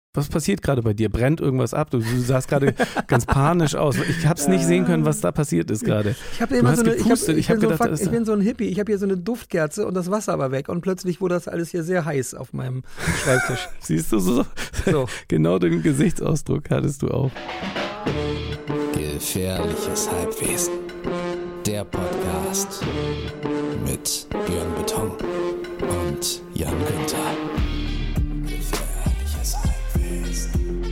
Was passiert gerade bei dir? Brennt irgendwas ab? Du sahst gerade ganz panisch aus. Ich habe es nicht sehen können, was da passiert ist gerade. Ich habe immer ich bin so ein Hippie. Ich habe hier so eine Duftkerze und das Wasser aber weg. Und plötzlich wurde das alles hier sehr heiß auf meinem Schreibtisch. Siehst du so? Genau den Gesichtsausdruck hattest du auch. Gefährliches Halbwesen. Der Podcast mit Björn Beton und Jan Günther. Gefährliches Halbwesen.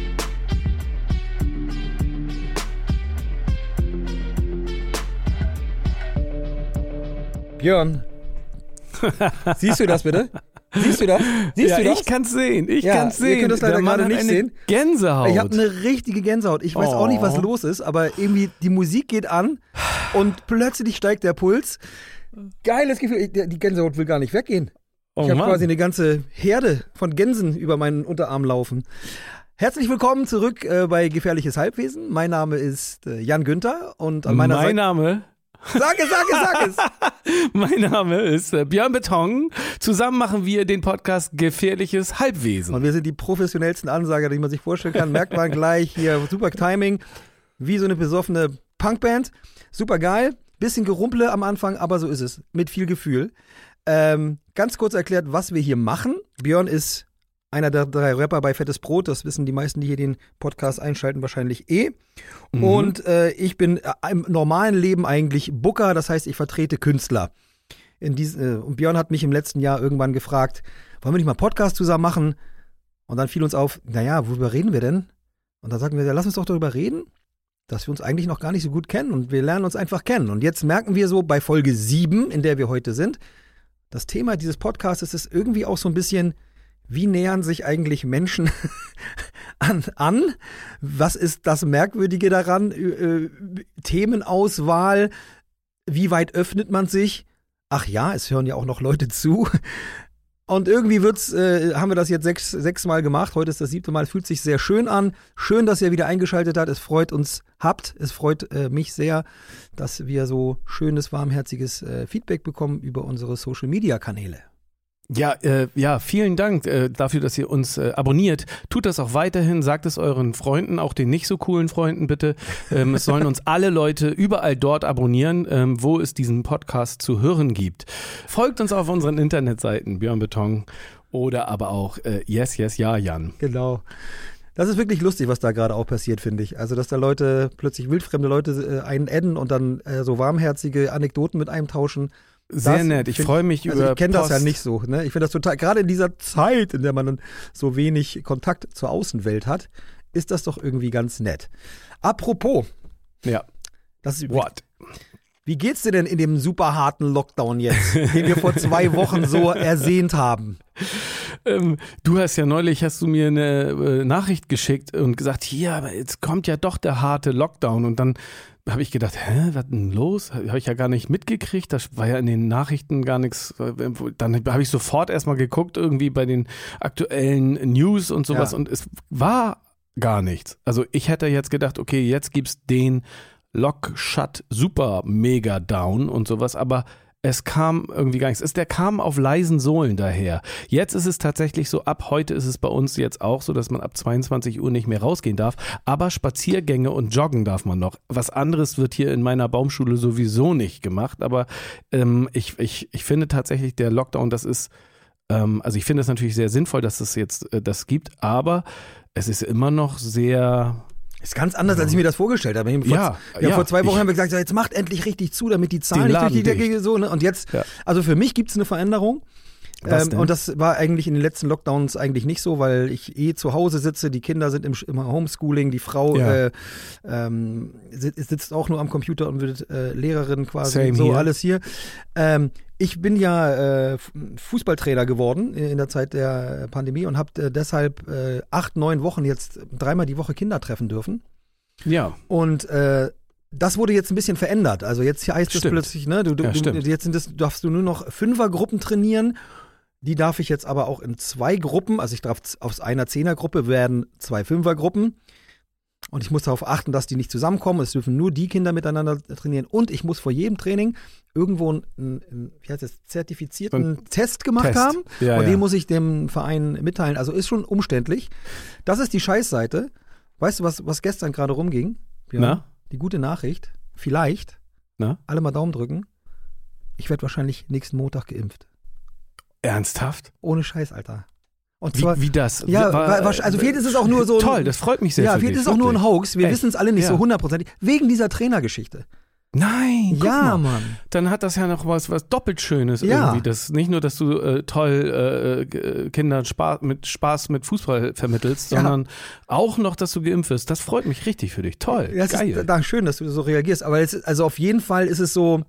Björn, siehst du das bitte? Siehst du das? Ich kann es sehen. Ihr könnt das leider gerade nicht sehen. Gänsehaut. Ich habe eine richtige Gänsehaut. Ich weiß auch nicht, was los ist, aber irgendwie die Musik geht an und plötzlich steigt der Puls. Geiles Gefühl. Die Gänsehaut will gar nicht weggehen. Ich habe quasi eine ganze Herde von Gänsen über meinen Unterarm laufen. Herzlich willkommen zurück bei Gefährliches Halbwesen. Mein Name ist Jan Günther und an meiner Seite... Sag es! Mein Name ist Björn Beton. Zusammen machen wir den Podcast Gefährliches Halbwesen. Und wir sind die professionellsten Ansager, die man sich vorstellen kann. Merkt man gleich hier, super Timing, wie so eine besoffene Punkband. Super geil, bisschen Gerumple am Anfang, aber so ist es, mit viel Gefühl. Ganz kurz erklärt, was wir hier machen. Björn ist einer der 3 Rapper bei Fettes Brot, das wissen die meisten, die hier den Podcast einschalten, wahrscheinlich Und ich bin im normalen Leben eigentlich Booker, das heißt, ich vertrete Künstler. Und Björn hat mich im letzten Jahr irgendwann gefragt, wollen wir nicht mal einen Podcast zusammen machen? Und dann fiel uns auf, naja, worüber reden wir denn? Und dann sagten wir, ja, lass uns doch darüber reden, dass wir uns eigentlich noch gar nicht so gut kennen und wir lernen uns einfach kennen. Und jetzt merken wir so bei Folge 7, in der wir heute sind, das Thema dieses Podcasts ist irgendwie auch so ein bisschen... Wie nähern sich eigentlich Menschen an? Was ist das Merkwürdige daran? Themenauswahl? Wie weit öffnet man sich? Ach ja, es hören ja auch noch Leute zu. Und irgendwie haben wir das jetzt sechs Mal gemacht. Heute ist das 7. Mal. Es fühlt sich sehr schön an. Schön, dass ihr wieder eingeschaltet habt. Es freut Es freut mich sehr, dass wir so schönes, warmherziges Feedback bekommen über unsere Social-Media-Kanäle. Ja, vielen Dank dafür, dass ihr uns abonniert. Tut das auch weiterhin, sagt es euren Freunden, auch den nicht so coolen Freunden bitte. Es sollen uns alle Leute überall dort abonnieren, wo es diesen Podcast zu hören gibt. Folgt uns auf unseren Internetseiten, Björn Beton oder aber auch Yes, Ja, Jan. Genau. Das ist wirklich lustig, was da gerade auch passiert, finde ich. Also, dass da plötzlich wildfremde Leute einen adden und dann so warmherzige Anekdoten mit einem tauschen. Sehr nett, ich freue mich über ich kenne das ja nicht so. Ne? Ich finde das total, gerade in dieser Zeit, in der man dann so wenig Kontakt zur Außenwelt hat, ist das doch irgendwie ganz nett. Apropos. Ja. Das ist übrigens, wie geht's dir denn in dem super harten Lockdown jetzt, den wir vor 2 Wochen so ersehnt haben? Du hast mir eine Nachricht geschickt und gesagt, hier, aber jetzt kommt ja doch der harte Lockdown. Und dann habe ich gedacht, was denn los? Habe ich ja gar nicht mitgekriegt. Das war ja in den Nachrichten gar nichts. Dann habe ich sofort erstmal geguckt, irgendwie bei den aktuellen News und sowas. Ja. Und es war gar nichts. Also ich hätte jetzt gedacht, okay, jetzt gibt's den Lock-Shut super mega down und sowas. Aber es kam irgendwie gar nichts. Der kam auf leisen Sohlen daher. Jetzt ist es tatsächlich so, ab heute ist es bei uns jetzt auch so, dass man ab 22 Uhr nicht mehr rausgehen darf. Aber Spaziergänge und Joggen darf man noch. Was anderes wird hier in meiner Baumschule sowieso nicht gemacht. Aber ich finde tatsächlich, der Lockdown, das ist, also ich finde es natürlich sehr sinnvoll, dass es jetzt das gibt. Aber es ist immer noch sehr... Ist ganz anders, als ich mir das vorgestellt habe. Vor 2 Wochen haben wir gesagt, jetzt macht endlich richtig zu, damit die Zahlen nicht durch die Decke gehen. So, ne? Und jetzt, also für mich gibt es eine Veränderung. Und das war eigentlich in den letzten Lockdowns eigentlich nicht so, weil ich zu Hause sitze, die Kinder sind im Homeschooling, die Frau sitzt auch nur am Computer und wird Lehrerin quasi. Same so here. Alles hier. Ich bin ja Fußballtrainer geworden in der Zeit der Pandemie und habe deshalb 8-9 Wochen jetzt 3-mal die Woche Kinder treffen dürfen. Ja. Und das wurde jetzt ein bisschen verändert. Also jetzt heißt es plötzlich, ne, jetzt darfst du nur noch 5er-Gruppen trainieren. Die darf ich jetzt aber auch in 2 Gruppen, also ich darf aus einer 10er-Gruppe werden 2 5er-Gruppen. Und ich muss darauf achten, dass die nicht zusammenkommen. Es dürfen nur die Kinder miteinander trainieren. Und ich muss vor jedem Training irgendwo einen wie heißt das, zertifizierten Test gemacht haben. Ja, und ja. den muss ich dem Verein mitteilen. Also ist schon umständlich. Das ist die Scheißseite. Weißt du, was gestern gerade rumging? Björn? Na? Die gute Nachricht. Vielleicht. Na? Alle mal Daumen drücken. Ich werde wahrscheinlich nächsten Montag geimpft. Ernsthaft? Ohne Scheiß, Alter. Und zwar, Wie das? ja, also vielleicht ist es auch nur so. Toll, das freut mich sehr. Ja, für vielleicht dich, ist es auch nur ein wirklich. Hoax. Wir Echt? wissen es alle nicht Ja. so hundertprozentig. Wegen dieser Trainergeschichte. Nein, guck Ja, mal. Mann. Dann hat das ja noch was doppelt Schönes Ja. irgendwie. Das, nicht nur, dass du Kindern Spaß mit Fußball vermittelst, Ja. sondern auch noch, dass du geimpft wirst. Das freut mich richtig für dich. Toll, Ja, geil. Schön, dass du so reagierst. Aber also auf jeden Fall ist es so,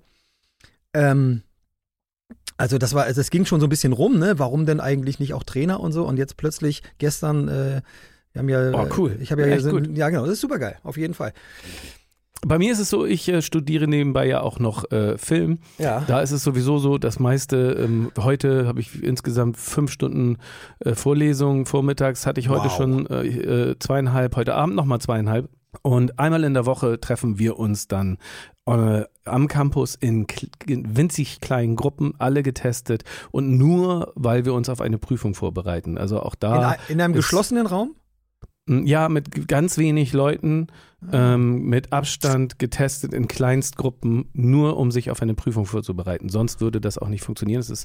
also das ging schon so ein bisschen rum, ne? Warum denn eigentlich nicht auch Trainer und so? Und jetzt plötzlich gestern, wir haben ja, Oh, cool. Ich habe ja, Echt gut. ja genau, das ist super geil, auf jeden Fall. Bei mir ist es so, ich studiere nebenbei ja auch noch Film. Ja. Da ist es sowieso so, das meiste, heute habe ich insgesamt 5 Stunden Vorlesungen, vormittags hatte ich heute Wow. schon 2,5, heute Abend nochmal 2,5. Und einmal in der Woche treffen wir uns dann am Campus in winzig kleinen Gruppen, alle getestet und nur, weil wir uns auf eine Prüfung vorbereiten. Also auch da. In einem ist- geschlossenen Raum? Ja, mit ganz wenig Leuten, mit Abstand getestet in Kleinstgruppen, nur um sich auf eine Prüfung vorzubereiten. Sonst würde das auch nicht funktionieren. Es ist,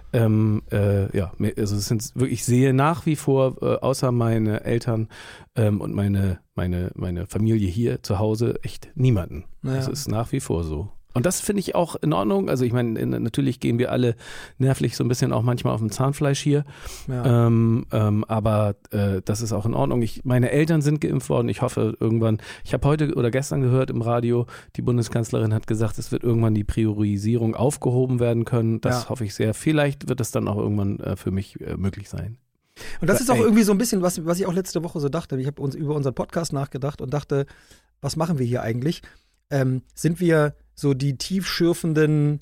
also es sind wirklich, ich sehe nach wie vor, außer meine Eltern und meine Familie hier zu Hause, echt niemanden. Naja. Das ist nach wie vor so. Und das finde ich auch in Ordnung. Also ich meine, natürlich gehen wir alle nervlich so ein bisschen auch manchmal auf dem Zahnfleisch hier. Ja. Aber das ist auch in Ordnung. Meine Eltern sind geimpft worden. Ich hoffe irgendwann, ich habe heute oder gestern gehört im Radio, die Bundeskanzlerin hat gesagt, es wird irgendwann die Priorisierung aufgehoben werden können. Das hoffe ich sehr. Vielleicht wird es dann auch irgendwann für mich möglich sein. Und das ist auch irgendwie so ein bisschen, was ich auch letzte Woche so dachte. Ich habe über unseren Podcast nachgedacht und dachte, was machen wir hier eigentlich? Sind wir so die tiefschürfenden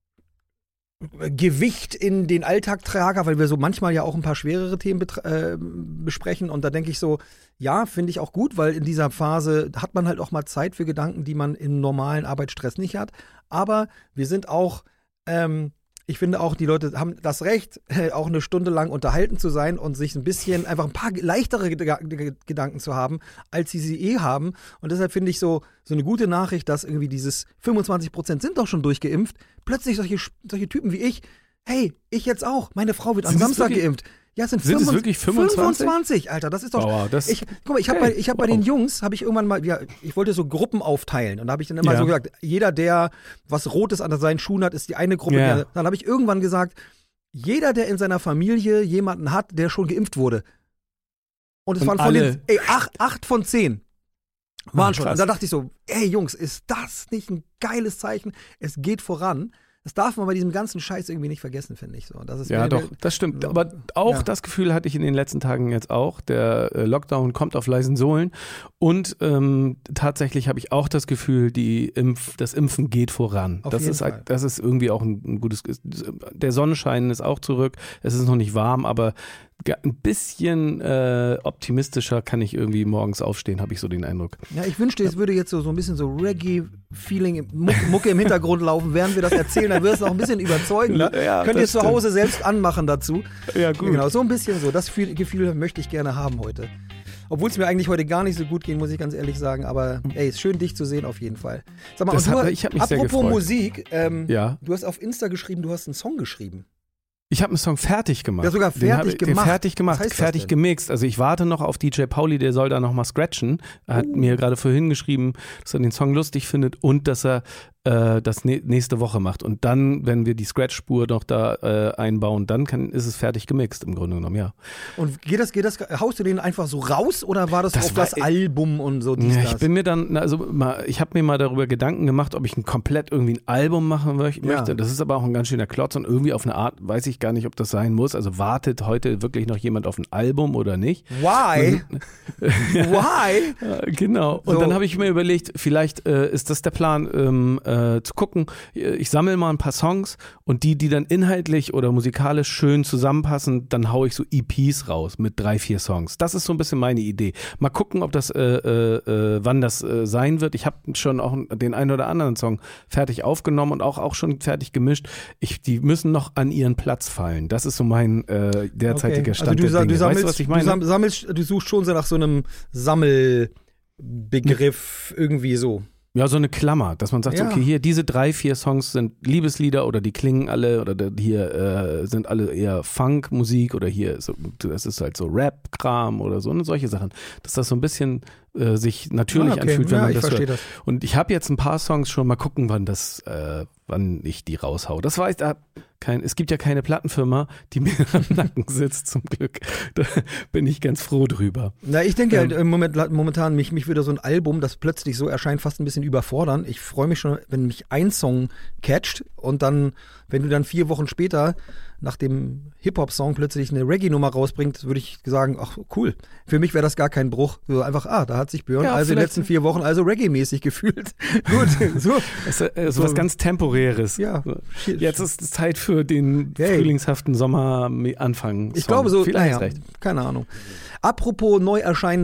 Gewicht in den Alltagtrager, weil wir so manchmal ja auch ein paar schwerere Themen besprechen und da denke ich so, ja, finde ich auch gut, weil in dieser Phase hat man halt auch mal Zeit für Gedanken, die man im normalen Arbeitsstress nicht hat, aber wir sind auch, ich finde auch, die Leute haben das Recht, auch eine Stunde lang unterhalten zu sein und sich ein bisschen, einfach ein paar leichtere Gedanken zu haben, als sie haben. Und deshalb finde ich so eine gute Nachricht, dass irgendwie dieses 25% sind doch schon durchgeimpft. Plötzlich solche Typen wie ich, hey, ich jetzt auch. Meine Frau wird am Sind es Samstag wirklich- geimpft. Ja, es sind es wirklich 25? 25, Alter, das ist doch. Wow, das- Guck mal, ich habe bei den Jungs, habe ich irgendwann mal, ich wollte so Gruppen aufteilen und da habe ich dann immer Ja. so gesagt, jeder, der was Rotes an seinen Schuhen hat, ist die eine Gruppe. Ja. Dann habe ich irgendwann gesagt, jeder, der in seiner Familie jemanden hat, der schon geimpft wurde. Und es Und waren von alle- den 8 von 10 waren schon. krass. Und da dachte ich so, ey Jungs, ist das nicht ein geiles Zeichen? Es geht voran. Das darf man bei diesem ganzen Scheiß irgendwie nicht vergessen, finde ich so. Das ist Ja, doch, das stimmt. Aber auch Ja. das Gefühl hatte ich in den letzten Tagen jetzt auch. Der Lockdown kommt auf leisen Sohlen. Und tatsächlich habe ich auch das Gefühl, das Impfen geht voran. Auf Das jeden ist, Fall. das ist irgendwie auch ein gutes. Der Sonnenschein ist auch zurück. Es ist noch nicht warm, aber ein bisschen optimistischer kann ich irgendwie morgens aufstehen, habe ich so den Eindruck. Ja, ich wünschte, es würde jetzt so ein bisschen so Reggae-Feeling, Mucke im Hintergrund laufen, während wir das erzählen, dann wird es noch ein bisschen überzeugender. Ja, Könnt ihr das zu Hause selbst anmachen dazu. Ja, gut. Genau, so ein bisschen so. Das Gefühl möchte ich gerne haben heute. Obwohl es mir eigentlich heute gar nicht so gut ging, muss ich ganz ehrlich sagen. Aber ey, ist schön, dich zu sehen auf jeden Fall. Sag mal, Ich habe mich sehr apropos gefreut. Musik, Ja. du hast auf Insta geschrieben, du hast einen Song geschrieben. Ich habe einen Song fertig gemacht. Ja, sogar Den hab fertig ich- gemacht. Fertig gemacht, Was heißt das fertig denn? gemixt. Also ich warte noch auf DJ Pauli, der soll da nochmal scratchen. Er hat mir gerade vorhin geschrieben, dass er den Song lustig findet und dass er das nächste Woche macht. Und dann, wenn wir die Scratch-Spur noch da einbauen, dann ist es fertig gemixt im Grunde genommen, ja. Und haust du den einfach so raus oder war das Das auf war- das Album und so Ja, ich das? bin mir dann, ich habe mir mal darüber Gedanken gemacht, ob ich komplett irgendwie ein Album machen möchte. Das ist aber auch ein ganz schöner Klotz und irgendwie auf eine Art, weiß ich gar nicht, ob das sein muss. Also wartet heute wirklich noch jemand auf ein Album oder nicht? Why? Why? Ja, genau. Und So. dann habe ich mir überlegt, vielleicht ist das der Plan, zu gucken, ich sammle mal ein paar Songs und die dann inhaltlich oder musikalisch schön zusammenpassen, dann haue ich so EPs raus mit 3-4 Songs. Das ist so ein bisschen meine Idee. Mal gucken, ob das, wann das sein wird. Ich habe schon auch den einen oder anderen Song fertig aufgenommen und auch schon fertig gemischt. Die müssen noch an ihren Platz fallen. Das ist so mein derzeitiger Stand der Dinge. Weißt du, was ich meine? Du suchst schon so nach so einem Sammelbegriff irgendwie so. Ja, so eine Klammer, dass man sagt, Ja. okay, hier diese 3-4 Songs sind Liebeslieder oder die klingen alle oder hier sind alle eher Funkmusik oder hier das ist halt so Rap-Kram oder so und solche Sachen. Dass das so ein bisschen sich natürlich anfühlt, wenn man das hört. Das. Und ich habe jetzt ein paar Songs schon, mal gucken, wann ich die raushau. Das weiß es gibt ja keine Plattenfirma, die mir am Nacken sitzt, zum Glück. Da bin ich ganz froh drüber. Na, ich denke halt momentan, mich würde so ein Album, das plötzlich so erscheint, fast ein bisschen überfordern. Ich freue mich schon, wenn mich ein Song catcht und dann, wenn du dann 4 Wochen später nach dem Hip-Hop-Song plötzlich eine Reggae-Nummer rausbringt, würde ich sagen, ach cool. Für mich wäre das gar kein Bruch. So einfach, da hat sich Björn in den letzten 4 Wochen Reggae-mäßig gefühlt. Gut, so. So was ganz Temporäres. Ja. Jetzt ist es Zeit für den frühlingshaften Sommeranfang. Ich glaube so, Vielleicht recht. Keine Ahnung. Apropos neu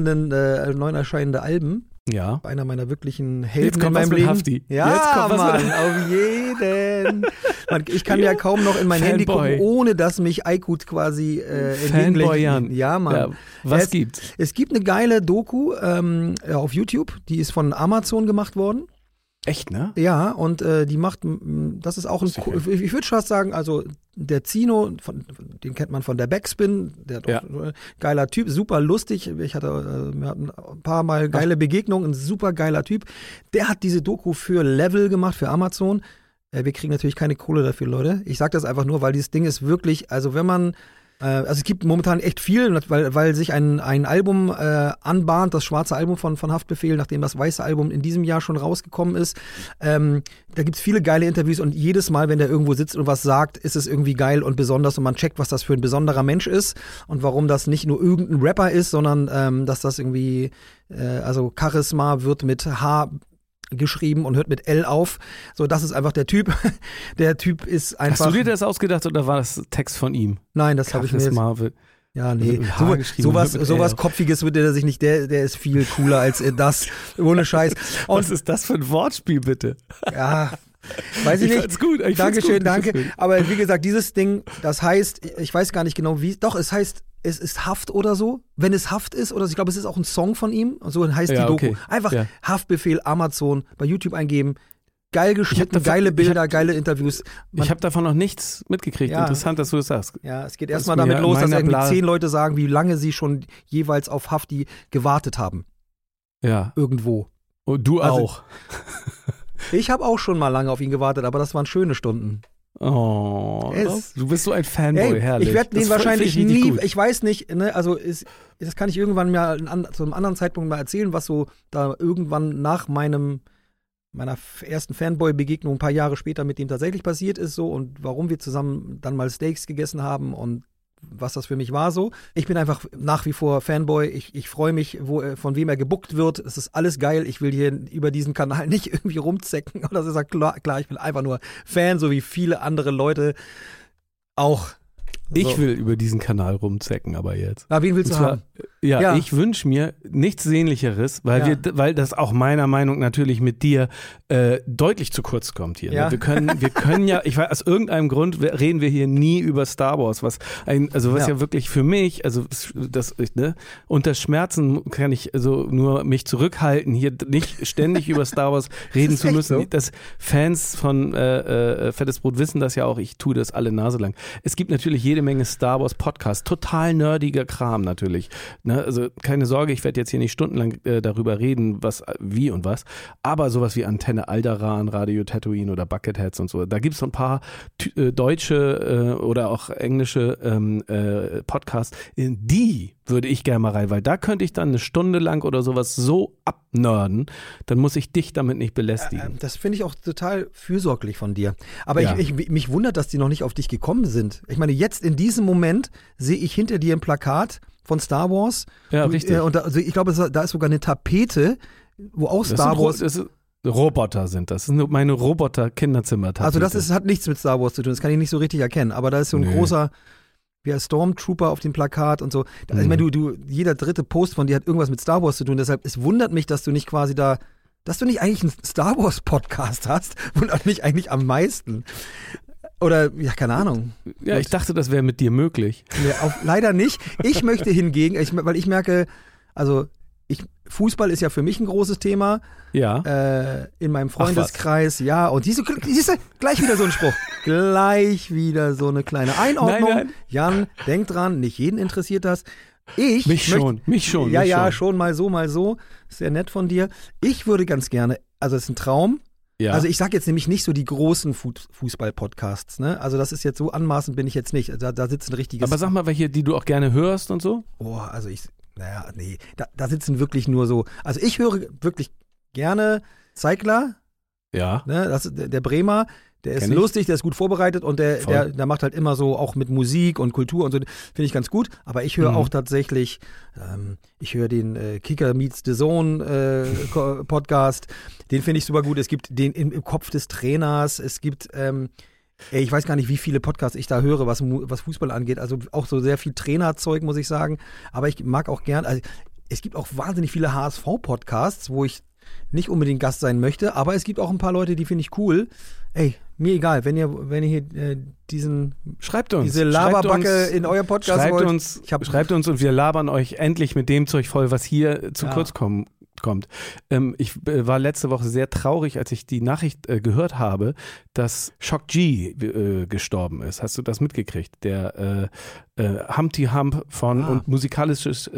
erscheinende Alben. Ja. Einer meiner wirklichen Helden Jetzt kommt in meinem was mit Leben. Hafti. Ja, Jetzt kommt was Mann, mit auf jeden. Ich kann ja kaum noch in mein Handy gucken, ohne dass mich iQOO quasi Fanboyern. Ja, Mann. Ja, was gibt's? Es gibt eine geile Doku auf YouTube, die ist von Amazon gemacht worden. Echt, ne? Ja, und die macht, das ist auch ich würde fast sagen, also der Zino, den kennt man von der Backspin, der geiler Typ, super lustig. Wir hatten ein paar Mal geile Begegnungen, ein super geiler Typ. Der hat diese Doku für Level gemacht, für Amazon. Wir kriegen natürlich keine Kohle dafür, Leute. Ich sage das einfach nur, weil dieses Ding ist wirklich, also wenn man es gibt momentan echt viel, weil sich ein Album anbahnt, das schwarze Album von Haftbefehl, nachdem das weiße Album in diesem Jahr schon rausgekommen ist. Da gibt's viele geile Interviews und jedes Mal, wenn der irgendwo sitzt und was sagt, ist es irgendwie geil und besonders und man checkt, was das für ein besonderer Mensch ist und warum das nicht nur irgendein Rapper ist, sondern dass das irgendwie, also Charisma wird mit H geschrieben und hört mit L auf. So, das ist einfach der Typ. Der Typ ist einfach. Hast du dir das ausgedacht oder war das Text von ihm? Nein, das habe ich mir jetzt. Ja, nee. Sowas Kopfiges wird er sich nicht. Der ist viel cooler als das. Ohne Scheiß. Und was ist das für ein Wortspiel, bitte? Ja. Weiß ich nicht. Fand's gut. Dankeschön, danke. Aber wie gesagt, dieses Ding, das heißt, ich weiß gar nicht genau wie. Doch, es heißt, es ist Haft oder so. Wenn es Haft ist oder so, ich glaube, es ist auch ein Song von ihm. Und so heißt die Doku. Okay. Einfach Haftbefehl, Amazon, bei YouTube eingeben. Geil geschnitten, geile Bilder, geile Interviews. Ich habe davon noch nichts mitgekriegt. Ja. Interessant, dass du das sagst. Ja, es geht erstmal damit los, dass irgendwie 10 Leute sagen, wie lange sie schon jeweils auf Hafti gewartet haben. Ja. Irgendwo. Und du auch. Ich habe auch schon mal lange auf ihn gewartet, aber das waren schöne Stunden. Oh, du bist so ein Fanboy, herrlich. Ich werde den wahrscheinlich nie, ich weiß nicht, ne, also das kann ich irgendwann mal zu einem anderen Zeitpunkt mal erzählen, was so da irgendwann nach meiner ersten Fanboy-Begegnung ein paar Jahre später mit dem tatsächlich passiert ist so und warum wir zusammen dann mal Steaks gegessen haben und was das für mich war so. Ich bin einfach nach wie vor Fanboy. Ich freue mich, von wem er gebuckt wird. Es ist alles geil. Ich will hier über diesen Kanal nicht irgendwie rumzecken. Oder das ist ja klar, ich bin einfach nur Fan, so wie viele andere Leute auch. So. Ich will über diesen Kanal rumzecken, aber jetzt. Na, wen willst du haben? Ja, ich wünsche mir nichts Sehnlicheres, weil das auch meiner Meinung natürlich mit dir deutlich zu kurz kommt hier. Ja. Ne? Wir können ja, ich weiß, aus irgendeinem Grund reden wir hier nie über Star Wars, was ja wirklich für mich, also unter Schmerzen kann ich also nur mich zurückhalten, hier nicht ständig über Star Wars reden zu müssen. So? Dass Fans von Fettes Brot wissen das ja auch, ich tue das alle Nase lang. Es gibt natürlich jede Menge Star Wars Podcasts, total nerdiger Kram natürlich. Ne? Also keine Sorge, ich werde jetzt hier nicht stundenlang darüber reden, was, wie und was, aber sowas wie Antenne Alderan, Radio Tatooine oder Bucketheads und so, da gibt es so ein paar deutsche oder auch englische Podcasts, in die würde ich gerne mal rein, weil da könnte ich dann eine Stunde lang oder sowas so abnörden, dann muss ich dich damit nicht belästigen. Das finde ich auch total fürsorglich von dir. Aber mich wundert, dass die noch nicht auf dich gekommen sind. Ich meine, jetzt in diesem Moment sehe ich hinter dir ein Plakat von Star Wars. Ja, richtig. Und ich glaube, da ist sogar eine Tapete, wo auch Star Wars. Das Roboter sind das. Das sind meine Roboter-Kinderzimmer-Tapete. Also das hat nichts mit Star Wars zu tun, das kann ich nicht so richtig erkennen, aber da ist so ein großer, wie ein Stormtrooper auf dem Plakat und so. Also ich meine, jeder dritte Post von dir hat irgendwas mit Star Wars zu tun, deshalb, es wundert mich, dass du nicht quasi dass du nicht eigentlich einen Star Wars Podcast hast, wundert mich eigentlich am meisten. Oder, ja, keine Ahnung. Ja, ich dachte, das wäre mit dir möglich. Nee, leider nicht. Ich möchte hingegen, weil ich merke, also Fußball ist ja für mich ein großes Thema. Ja. In meinem Freundeskreis, ja. Und siehst du, gleich wieder so ein Spruch. Gleich wieder so eine kleine Einordnung. Nein. Jan, denk dran, nicht jeden interessiert das. Mich schon. Ja, schon mal so. Sehr nett von dir. Ich würde ganz gerne, also es ist ein Traum. Ja. Also ich sage jetzt nämlich nicht so die großen Fußball-Podcasts, ne? Also das ist jetzt so anmaßend bin ich jetzt nicht. Da sitzt ein richtiges... Aber sag mal, welche, die du auch gerne hörst und so? Oh, also nee. Da sitzen wirklich nur so... Also ich höre wirklich gerne Zeigler. Ja. Ne? Das ist der Bremer. Der ist lustig, der ist gut vorbereitet und der macht halt immer so auch mit Musik und Kultur und so, finde ich ganz gut. Aber ich höre auch tatsächlich, ich höre den Kicker Meets the Zone Podcast, den finde ich super gut. Es gibt den im Kopf des Trainers, es gibt, ich weiß gar nicht, wie viele Podcasts ich da höre, was Fußball angeht. Also auch so sehr viel Trainerzeug, muss ich sagen. Aber ich mag auch gern, also es gibt auch wahnsinnig viele HSV-Podcasts, wo ich nicht unbedingt Gast sein möchte, aber es gibt auch ein paar Leute, die finde ich cool. Ey, mir egal, wenn ihr hier diese Laberbacke in euer Podcast wollt. Schreibt uns und wir labern euch endlich mit dem Zeug voll, was hier zu kurz kommt. Ich war letzte Woche sehr traurig, als ich die Nachricht gehört habe, dass Shock G gestorben ist. Hast du das mitgekriegt? Der Humpty Hump und musikalisches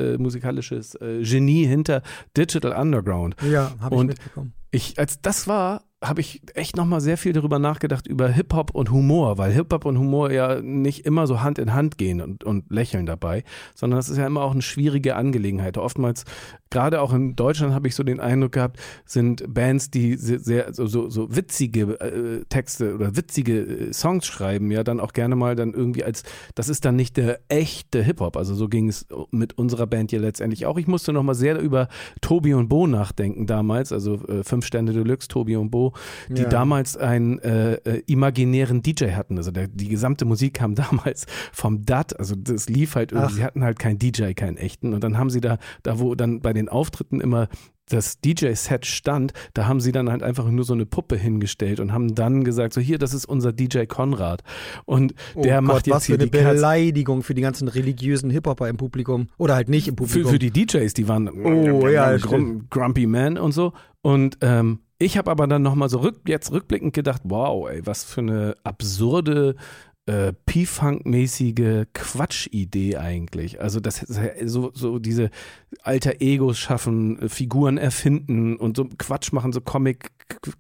Genie hinter Digital Underground. Ja, habe ich mitbekommen. Als das war, habe ich echt nochmal sehr viel darüber nachgedacht, über Hip-Hop und Humor, weil Hip-Hop und Humor ja nicht immer so Hand in Hand gehen und lächeln dabei, sondern das ist ja immer auch eine schwierige Angelegenheit. Oftmals, gerade auch in Deutschland habe ich so den Eindruck gehabt, sind Bands, die sehr so witzige Texte oder witzige Songs schreiben, ja dann auch gerne mal dann irgendwie das ist dann nicht der echte Hip-Hop. Also so ging es mit unserer Band ja letztendlich auch. Ich musste nochmal sehr über Tobi und Bo nachdenken damals, also 5 Sterne Deluxe, Tobi und Bo, die damals einen imaginären DJ hatten. Also die gesamte Musik kam damals vom DAT, also das lief halt irgendwie, sie hatten halt keinen DJ, keinen echten. Und dann haben sie da wo dann bei den Auftritten immer das DJ-Set stand, da haben sie dann halt einfach nur so eine Puppe hingestellt und haben dann gesagt, so hier, das ist unser DJ Konrad. Und der macht jetzt was für eine Beleidigung für die ganzen religiösen Hip-Hopper im Publikum. Oder halt nicht im Publikum. Für die DJs, die waren Grumpy Man und so. Und ich habe aber dann nochmal so jetzt rückblickend gedacht, wow, ey, was für eine absurde P-Funk-mäßige Quatschidee eigentlich. Also das so diese alter Egos schaffen, Figuren erfinden und so Quatsch machen, so Comic,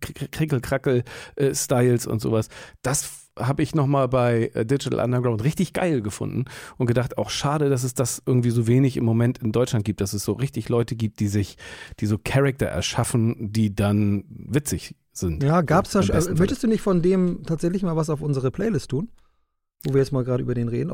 Krickel-Krackel-Styles und sowas. Das habe ich nochmal bei Digital Underground richtig geil gefunden und gedacht, auch schade, dass es das irgendwie so wenig im Moment in Deutschland gibt, dass es so richtig Leute gibt, die so Charakter erschaffen, die dann witzig sind. Ja, gab's da schon. Möchtest du nicht von dem tatsächlich mal was auf unsere Playlist tun? Wo wir jetzt mal gerade über den reden.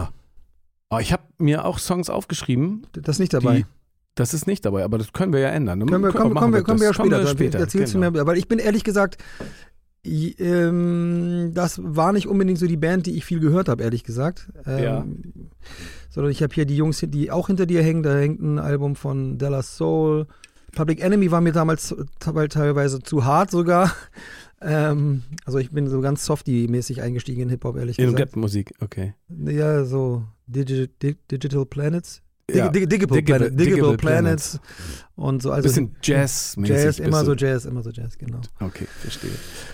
Ich habe mir auch Songs aufgeschrieben. Das ist nicht dabei. Das ist nicht dabei, aber das können wir ja ändern. Können wir ja später. Erzählst du mir, aber ich bin ehrlich gesagt, das war nicht unbedingt so die Band, die ich viel gehört habe, ehrlich gesagt. Sondern ich habe hier die Jungs, die auch hinter dir hängen. Da hängt ein Album von De La Soul. Public Enemy war mir damals teilweise zu hart sogar. Also ich bin so ganz softy-mäßig eingestiegen in Hip-Hop, ehrlich gesagt. In Rap-Musik, okay. Ja, so Digital Planets. Ja, Digable Planets und so. Also bisschen Jazz-mäßig. Immer so Jazz, genau. Okay, verstehe.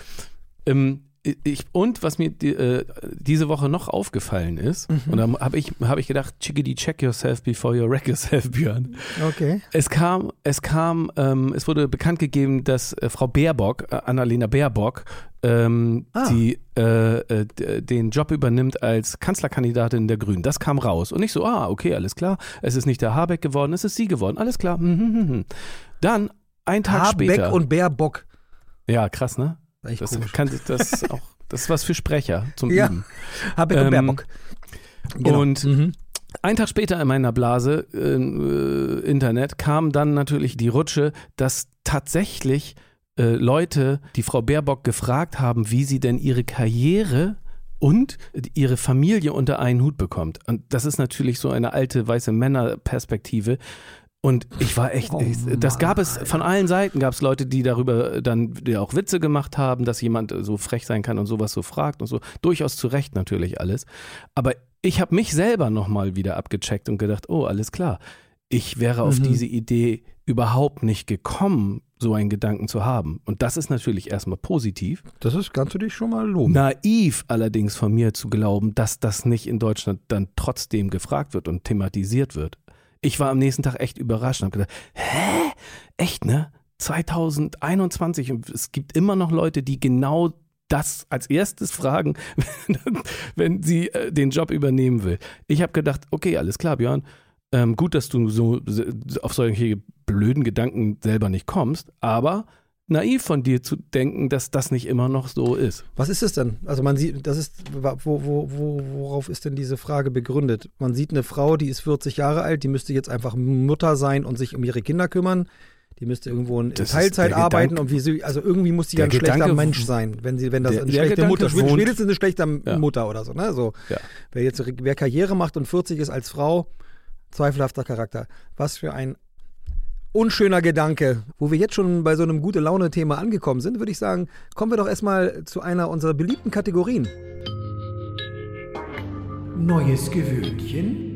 Und was mir diese Woche noch aufgefallen ist, und da habe ich gedacht, chickadee check yourself before you wreck yourself, Björn. Okay. Es wurde bekannt gegeben, dass Frau Baerbock, Annalena Baerbock, die den Job übernimmt als Kanzlerkandidatin der Grünen. Das kam raus. Und ich so, okay, alles klar. Es ist nicht der Habeck geworden, es ist sie geworden. Alles klar. Dann, ein Tag später. Habeck und Baerbock. Ja, krass, ne? Das ist was für Sprecher zum Üben. Habeck und Baerbock. Genau. Und einen Tag später in meiner Blase Internet kam dann natürlich die Rutsche, dass tatsächlich Leute, die Frau Baerbock gefragt haben, wie sie denn ihre Karriere und ihre Familie unter einen Hut bekommt. Und das ist natürlich so eine alte weiße Männerperspektive. Und ich war echt, das gab es von allen Seiten, gab es Leute, die darüber dann auch Witze gemacht haben, dass jemand so frech sein kann und sowas so fragt und so. Durchaus zu Recht natürlich alles. Aber ich habe mich selber nochmal wieder abgecheckt und gedacht, oh, alles klar. Ich wäre auf diese Idee überhaupt nicht gekommen, so einen Gedanken zu haben. Und das ist natürlich erstmal positiv. Kannst du dich schon mal loben. Naiv allerdings von mir zu glauben, dass das nicht in Deutschland dann trotzdem gefragt wird und thematisiert wird. Ich war am nächsten Tag echt überrascht und habe gedacht, hä? Echt, ne? 2021 und es gibt immer noch Leute, die genau das als erstes fragen, wenn sie den Job übernehmen will. Ich habe gedacht, okay, alles klar, Björn, gut, dass du so auf solche blöden Gedanken selber nicht kommst, aber naiv von dir zu denken, dass das nicht immer noch so ist. Was ist es denn? Also man sieht, das ist, worauf ist denn diese Frage begründet? Man sieht eine Frau, die ist 40 Jahre alt, die müsste jetzt einfach Mutter sein und sich um ihre Kinder kümmern. Die müsste irgendwo in Teilzeit arbeiten und also irgendwie muss sie ja ein schlechter Mensch sein, wenn das eine schlechte Mutter ist. Spätestens eine schlechte Mutter oder so. Ne? So, wer Karriere macht und 40 ist als Frau, zweifelhafter Charakter. Was für ein unschöner Gedanke. Wo wir jetzt schon bei so einem Gute-Laune-Thema angekommen sind, würde ich sagen, kommen wir doch erstmal zu einer unserer beliebten Kategorien. Neues Gewöhnchen.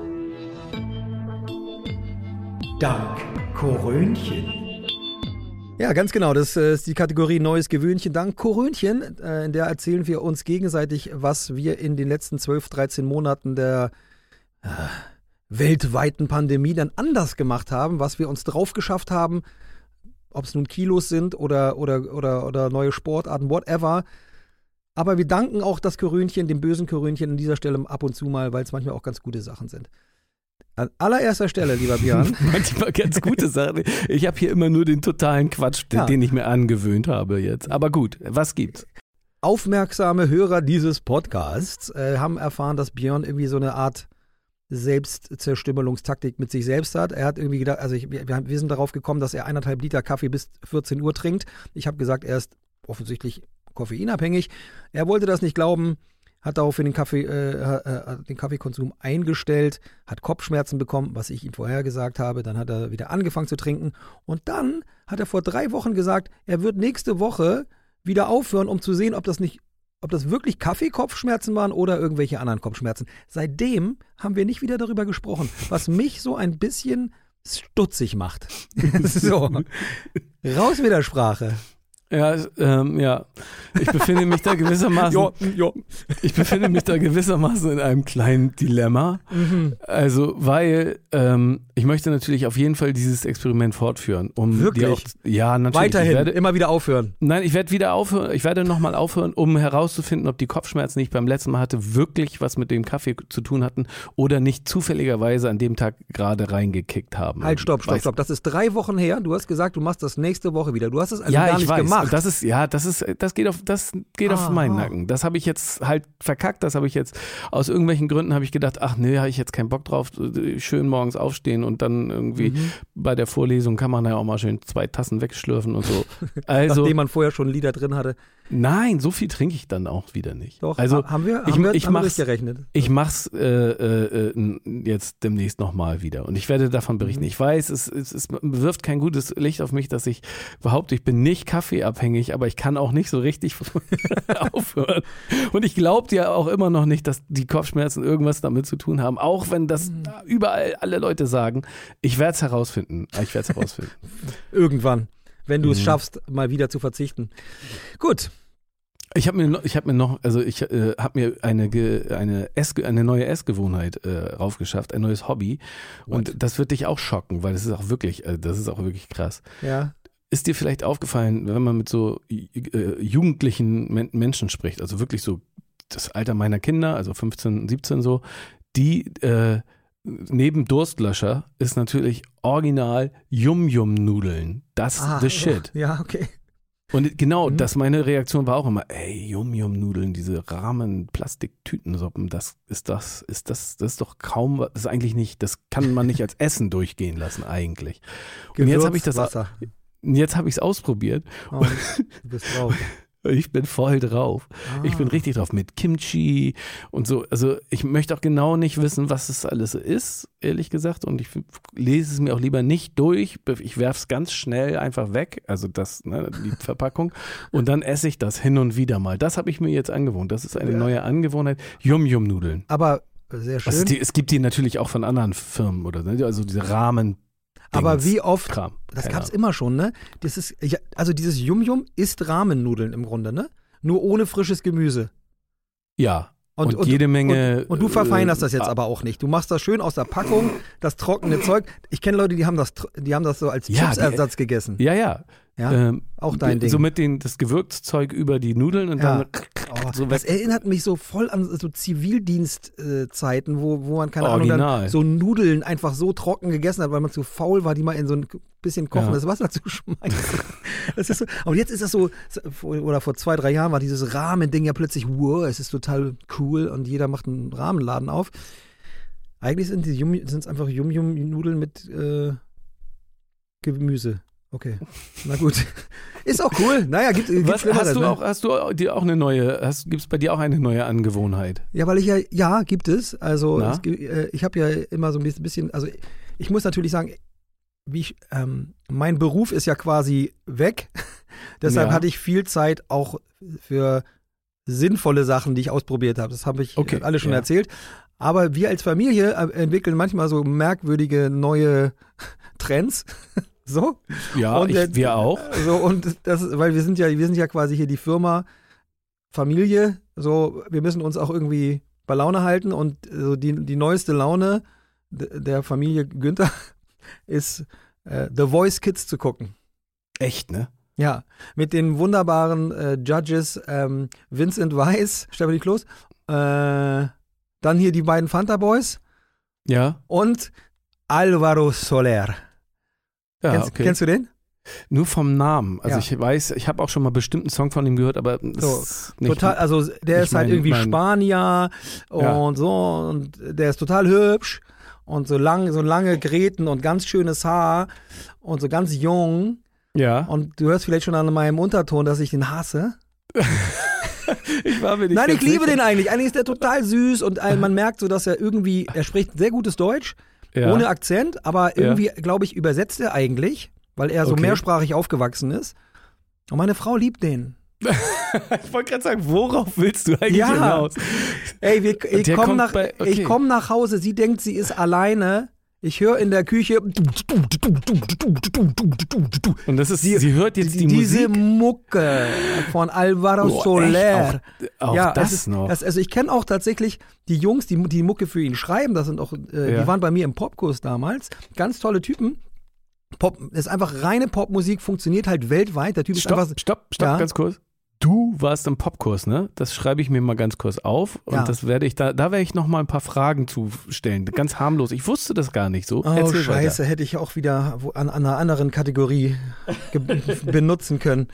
Dank Korönchen. Ja, ganz genau. Das ist die Kategorie Neues Gewöhnchen dank Korönchen. In der erzählen wir uns gegenseitig, was wir in den letzten 12, 13 Monaten der weltweiten Pandemie dann anders gemacht haben, was wir uns drauf geschafft haben, ob es nun Kilos sind oder neue Sportarten, whatever. Aber wir danken auch das Korönchen, dem bösen Korönchen an dieser Stelle ab und zu mal, weil es manchmal auch ganz gute Sachen sind. An allererster Stelle, lieber Björn. Manchmal ganz gute Sachen. Ich habe hier immer nur den totalen Quatsch, den ich mir angewöhnt habe jetzt. Aber gut, was gibt's? Aufmerksame Hörer dieses Podcasts haben erfahren, dass Björn irgendwie so eine Art Selbstzerstümmelungstaktik mit sich selbst hat. Er hat irgendwie gedacht, also wir sind darauf gekommen, dass er 1,5 Liter Kaffee bis 14 Uhr trinkt. Ich habe gesagt, er ist offensichtlich koffeinabhängig. Er wollte das nicht glauben, hat daraufhin den Kaffeekonsum eingestellt, hat Kopfschmerzen bekommen, was ich ihm vorher gesagt habe. Dann hat er wieder angefangen zu trinken. Und dann hat er vor 3 Wochen gesagt, er wird nächste Woche wieder aufhören, um zu sehen, ob das wirklich Kaffeekopfschmerzen waren oder irgendwelche anderen Kopfschmerzen. Seitdem haben wir nicht wieder darüber gesprochen, was mich so ein bisschen stutzig macht. So, raus mit der Sprache. Ja, ich befinde mich da gewissermaßen in einem kleinen Dilemma. Also, weil ich möchte natürlich auf jeden Fall dieses Experiment fortführen. Wirklich? Natürlich. Weiterhin, immer wieder aufhören. Nein, ich werde wieder aufhören. Ich werde nochmal aufhören, um herauszufinden, ob die Kopfschmerzen, die ich beim letzten Mal hatte, wirklich was mit dem Kaffee zu tun hatten oder nicht zufälligerweise an dem Tag gerade reingekickt haben. Halt, stopp. Das ist 3 Wochen her. Du hast gesagt, du machst das nächste Woche wieder. Du hast es also gar nicht gemacht. Das geht auf meinen Nacken. Das habe ich jetzt halt verkackt. Das habe ich jetzt aus irgendwelchen Gründen habe ich gedacht, ach nee, habe ich jetzt keinen Bock drauf. Schön morgens aufstehen und dann irgendwie bei der Vorlesung kann man ja auch mal schön 2 Tassen wegschlürfen und so. Also, nachdem man vorher schon ein Liter drin hatte. Nein, so viel trinke ich dann auch wieder nicht. Doch, also haben wir durchgerechnet. Ich mach's jetzt demnächst nochmal wieder und ich werde davon berichten. Ich weiß, es wirft kein gutes Licht auf mich, dass ich behaupte, ich bin nicht kaffeeabhängig, aber ich kann auch nicht so richtig aufhören. Und ich glaube ja auch immer noch nicht, dass die Kopfschmerzen irgendwas damit zu tun haben, auch wenn das überall alle Leute sagen. Ich werde es herausfinden. Irgendwann. Wenn du es schaffst, mal wieder zu verzichten. Gut. Ich habe mir eine neue Essgewohnheit raufgeschafft, ein neues Hobby. Und das wird dich auch schocken, weil das ist auch wirklich krass. Ja. Ist dir vielleicht aufgefallen, wenn man mit so jugendlichen Menschen spricht, also wirklich so das Alter meiner Kinder, also 15, 17 so, die neben Durstlöscher ist natürlich original Yum-Yum-Nudeln. Das the shit. Ja, okay. Und genau, meine Reaktion war auch immer, ey, Yum-Yum-Nudeln, diese Rahmen-Plastiktütensuppen, das ist doch kaum, das ist eigentlich nicht, das kann man nicht als Essen durchgehen lassen eigentlich. Und jetzt habe ich das, Jetzt habe ich es ausprobiert. Oh, du bist drauf. Ich bin voll drauf. Ich bin richtig drauf mit Kimchi und so. Also ich möchte auch genau nicht wissen, was es alles ist, ehrlich gesagt. Und ich lese es mir auch lieber nicht durch. Ich werfe es ganz schnell einfach weg. Also die Verpackung. Und dann esse ich das hin und wieder mal. Das habe ich mir jetzt angewohnt. Das ist eine neue Angewohnheit. Yum-Yum-Nudeln. Aber sehr schön. Also es gibt die natürlich auch von anderen Firmen oder also diese Rahmen. Aber wie oft, Kram. das gab es immer schon, ne? Also dieses Yum-Yum ist Rahmennudeln im Grunde, ne? Nur ohne frisches Gemüse. Ja. Und jede Menge. Und du verfeinerst das jetzt aber auch nicht. Du machst das schön aus der Packung, das trockene Zeug. Ich kenne Leute, die haben das so als Chipsersatz gegessen. Ja. Ja, auch dein Ding. So mit das Gewürzzeug über die Nudeln und dann so weg. Das erinnert mich so voll an so Zivildienstzeiten, wo man, keine Ahnung, dann so Nudeln einfach so trocken gegessen hat, weil man zu faul war, die mal in so ein bisschen kochendes Wasser zu schmeißen. Das ist so, und jetzt ist das so, oder vor 2-3 Jahren war dieses Ramen-Ding ja plötzlich, wow, es ist total cool und jeder macht einen Rahmenladen auf. Eigentlich sind es einfach Yum-Yum-Nudeln mit Gemüse. Okay, na gut. Ist auch cool. Naja, gibt hast du dir auch eine neue, gibt es bei dir auch eine neue Angewohnheit? Ja, weil gibt es. Also ich habe ja immer so ein bisschen, also ich muss natürlich sagen, mein Beruf ist ja quasi weg. Deshalb hatte ich viel Zeit auch für sinnvolle Sachen, die ich ausprobiert habe. Das habe ich alle schon erzählt. Aber wir als Familie entwickeln manchmal so merkwürdige neue Trends. So? Ja, und wir auch. So, und weil wir sind ja quasi hier die Firma, Familie, so, wir müssen uns auch irgendwie bei Laune halten und so die neueste Laune der Familie Günther ist The Voice Kids zu gucken. Echt, ne? Ja, mit den wunderbaren Judges Vincent Weiss, Stefanie Kloß, dann hier die beiden Fanta Boys und Alvaro Soler. Ja, Kennst du den? Nur vom Namen. Also ich weiß, ich habe auch schon mal bestimmt einen Song von ihm gehört, aber ist nicht total, also der ist halt irgendwie Spanier und so und der ist total hübsch und so lange Gräten und ganz schönes Haar und so ganz jung. Ja. Und du hörst vielleicht schon an meinem Unterton, dass ich den hasse. Ich war mir nicht Nein, ich liebe sicher. den eigentlich. Eigentlich ist der total süß und man merkt so, dass er spricht sehr gutes Deutsch. Ohne Akzent, aber irgendwie, glaube ich, übersetzt er eigentlich, weil er so mehrsprachig aufgewachsen ist. Und meine Frau liebt den. Ich wollte gerade sagen, worauf willst du eigentlich hinaus? Ey, ich komme nach Hause, sie denkt, sie ist alleine. Ich höre in der Küche. Und das ist, sie hört jetzt diese Mucke von Alvaro Soler. Auch das noch. Also ich kenne auch tatsächlich die Jungs, die Mucke für ihn schreiben. Das sind auch, die waren bei mir im Popkurs damals. Ganz tolle Typen. Pop ist einfach reine Popmusik, funktioniert halt weltweit. Der Typ ist einfach. Stopp, ganz kurz. Du warst im Popkurs, ne? Das schreibe ich mir mal ganz kurz auf und das werde ich da werde ich noch mal ein paar Fragen zu stellen, ganz harmlos. Ich wusste das gar nicht so. Oh, Erzähl Scheiße, weiter. hätte ich auch wieder an einer anderen Kategorie benutzen können.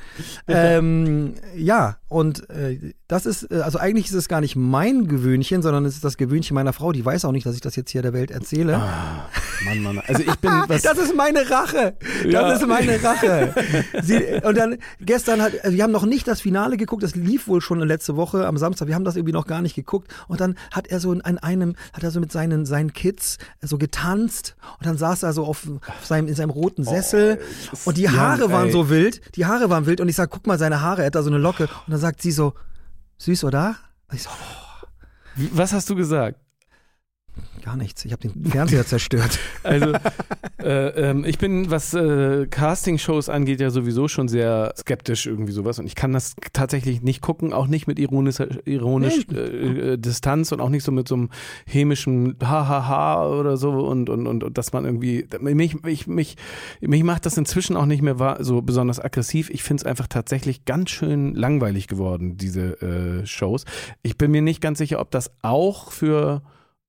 Und das ist, also eigentlich ist es gar nicht mein Gewöhnchen, sondern es ist das Gewöhnchen meiner Frau. Die weiß auch nicht, dass ich das jetzt hier der Welt erzähle. Mann. Also ich bin das ist meine Rache. Das ist meine Rache. Und dann gestern wir haben noch nicht das Finale geguckt, das lief wohl schon letzte Woche am Samstag, wir haben das irgendwie noch gar nicht geguckt und dann hat er so mit seinen Kids so getanzt und dann saß er so in seinem roten Sessel und die Haare waren so wild, und ich sag, guck mal seine Haare, er hat da so eine Locke und dann sagt sie so, süß, oder? Und ich so, Was hast du gesagt? Gar nichts. Ich habe den Fernseher zerstört. Also, ich bin, was Castingshows angeht, ja sowieso schon sehr skeptisch irgendwie sowas. Und ich kann das tatsächlich nicht gucken, auch nicht mit ironisch Distanz und auch nicht so mit so einem hämischen Hahaha oder so. Und dass man irgendwie, mich macht das inzwischen auch nicht mehr so besonders aggressiv. Ich finde es einfach tatsächlich ganz schön langweilig geworden, diese Shows. Ich bin mir nicht ganz sicher, ob das auch für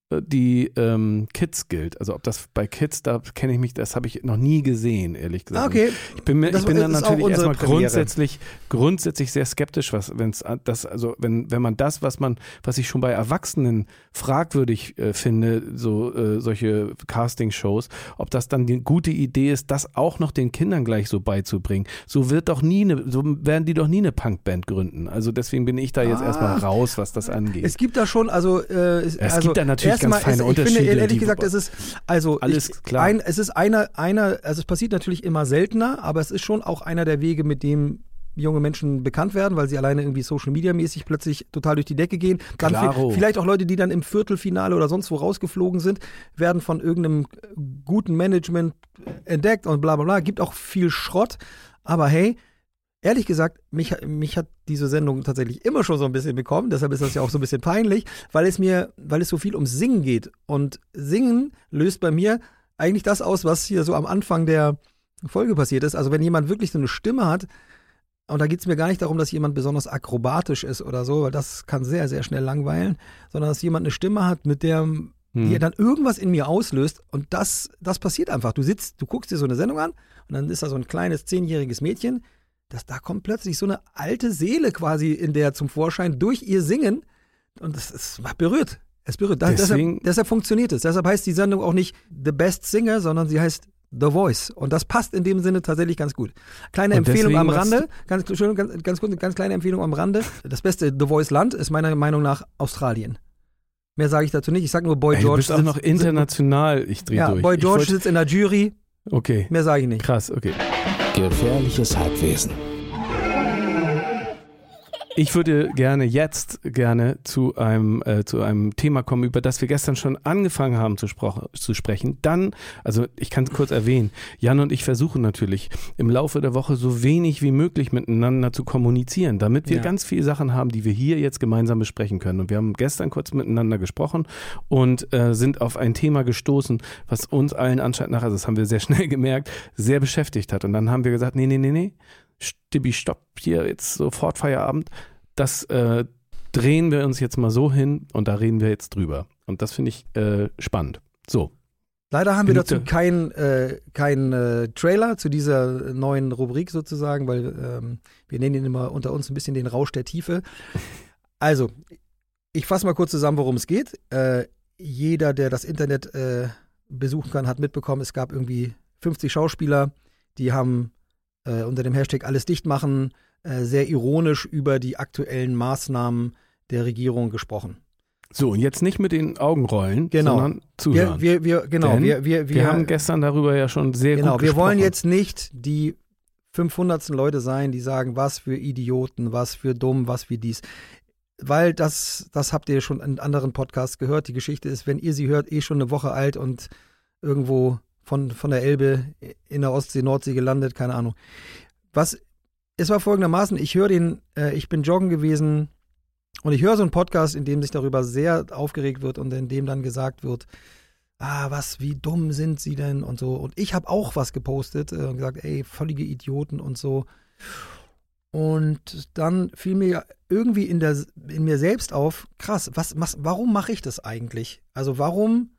die Kids gilt. Also ob das bei Kids, da kenne ich mich, das habe ich noch nie gesehen, ehrlich gesagt. Okay. Ich bin dann natürlich erstmal Premiere. grundsätzlich sehr skeptisch, wenn man das, was ich schon bei Erwachsenen fragwürdig finde, solche Casting-Shows, ob das dann die gute Idee ist, das auch noch den Kindern gleich so beizubringen. So werden die doch nie eine Punkband gründen. Also deswegen bin ich da jetzt erstmal raus, was das angeht. Es gibt da schon, es gibt da natürlich ganz feine Unterschiede. Ich finde, ehrlich gesagt, es ist, klar. Es ist also es passiert natürlich immer seltener, aber es ist schon auch einer der Wege, mit dem junge Menschen bekannt werden, weil sie alleine irgendwie Social-Media-mäßig plötzlich total durch die Decke gehen. Dann vielleicht auch Leute, die dann im Viertelfinale oder sonst wo rausgeflogen sind, werden von irgendeinem guten Management entdeckt und bla bla bla. Gibt auch viel Schrott, aber hey, ehrlich gesagt, mich hat diese Sendung tatsächlich immer schon so ein bisschen bekommen, deshalb ist das ja auch so ein bisschen peinlich, weil es so viel ums Singen geht. Und Singen löst bei mir eigentlich das aus, was hier so am Anfang der Folge passiert ist. Also wenn jemand wirklich so eine Stimme hat, und da geht es mir gar nicht darum, dass jemand besonders akrobatisch ist oder so, weil das kann sehr, sehr schnell langweilen, sondern dass jemand eine Stimme hat, mit der die dann irgendwas in mir auslöst, und das passiert einfach. Du guckst dir so eine Sendung an und dann ist da so ein kleines 10-jähriges Mädchen, da kommt plötzlich so eine alte Seele quasi in der zum Vorschein durch ihr Singen, und es berührt. Es berührt. Deshalb funktioniert es. Deshalb heißt die Sendung auch nicht The Best Singer, sondern sie heißt The Voice. Und das passt in dem Sinne tatsächlich ganz gut. Kleine Empfehlung am Rande, ganz kurz, eine ganz kleine Empfehlung am Rande. Das beste The Voice-Land ist meiner Meinung nach Australien. Mehr sage ich dazu nicht. Ich sage nur Boy George. Du bist auch noch international. Ich drehe durch. Boy George sitzt in der Jury. Okay. Mehr sage ich nicht. Krass, okay. Gefährliches Halbwesen. Ich würde gerne zu einem Thema kommen, über das wir gestern schon angefangen haben zu sprechen. Dann, also ich kann es kurz erwähnen, Jan und ich versuchen natürlich im Laufe der Woche so wenig wie möglich miteinander zu kommunizieren, damit wir ganz viele Sachen haben, die wir hier jetzt gemeinsam besprechen können. Und wir haben gestern kurz miteinander gesprochen und sind auf ein Thema gestoßen, was uns allen anscheinend nachher, das haben wir sehr schnell gemerkt, sehr beschäftigt hat. Und dann haben wir gesagt, nee. Stibbi, stopp, hier jetzt sofort Feierabend. Das drehen wir uns jetzt mal so hin und da reden wir jetzt drüber. Und das finde ich spannend. So. Leider haben wir dazu keinen Trailer zu dieser neuen Rubrik sozusagen, weil wir nennen ihn immer unter uns ein bisschen den Rausch der Tiefe. Also, ich fasse mal kurz zusammen, worum es geht. Jeder, der das Internet besuchen kann, hat mitbekommen, es gab irgendwie 50 Schauspieler, die haben unter dem Hashtag alles dicht machen, sehr ironisch über die aktuellen Maßnahmen der Regierung gesprochen. So, und jetzt nicht mit den Augenrollen, genau, sondern zuhören. Wir haben gestern darüber ja schon sehr gut gesprochen. Wir wollen jetzt nicht die 500. Leute sein, die sagen, was für Idioten, was für dumm, was für dies. Weil das habt ihr schon in anderen Podcasts gehört. Die Geschichte ist, wenn ihr sie hört, schon eine Woche alt und irgendwo von der Elbe in der Ostsee, Nordsee gelandet, keine Ahnung. Es war folgendermaßen, ich bin joggen gewesen und ich höre so einen Podcast, in dem sich darüber sehr aufgeregt wird und in dem dann gesagt wird, wie dumm sind sie denn und so. Und ich habe auch was gepostet und gesagt, ey, völlige Idioten und so. Und dann fiel mir irgendwie in mir selbst auf, krass, warum mache ich das eigentlich? Also warum,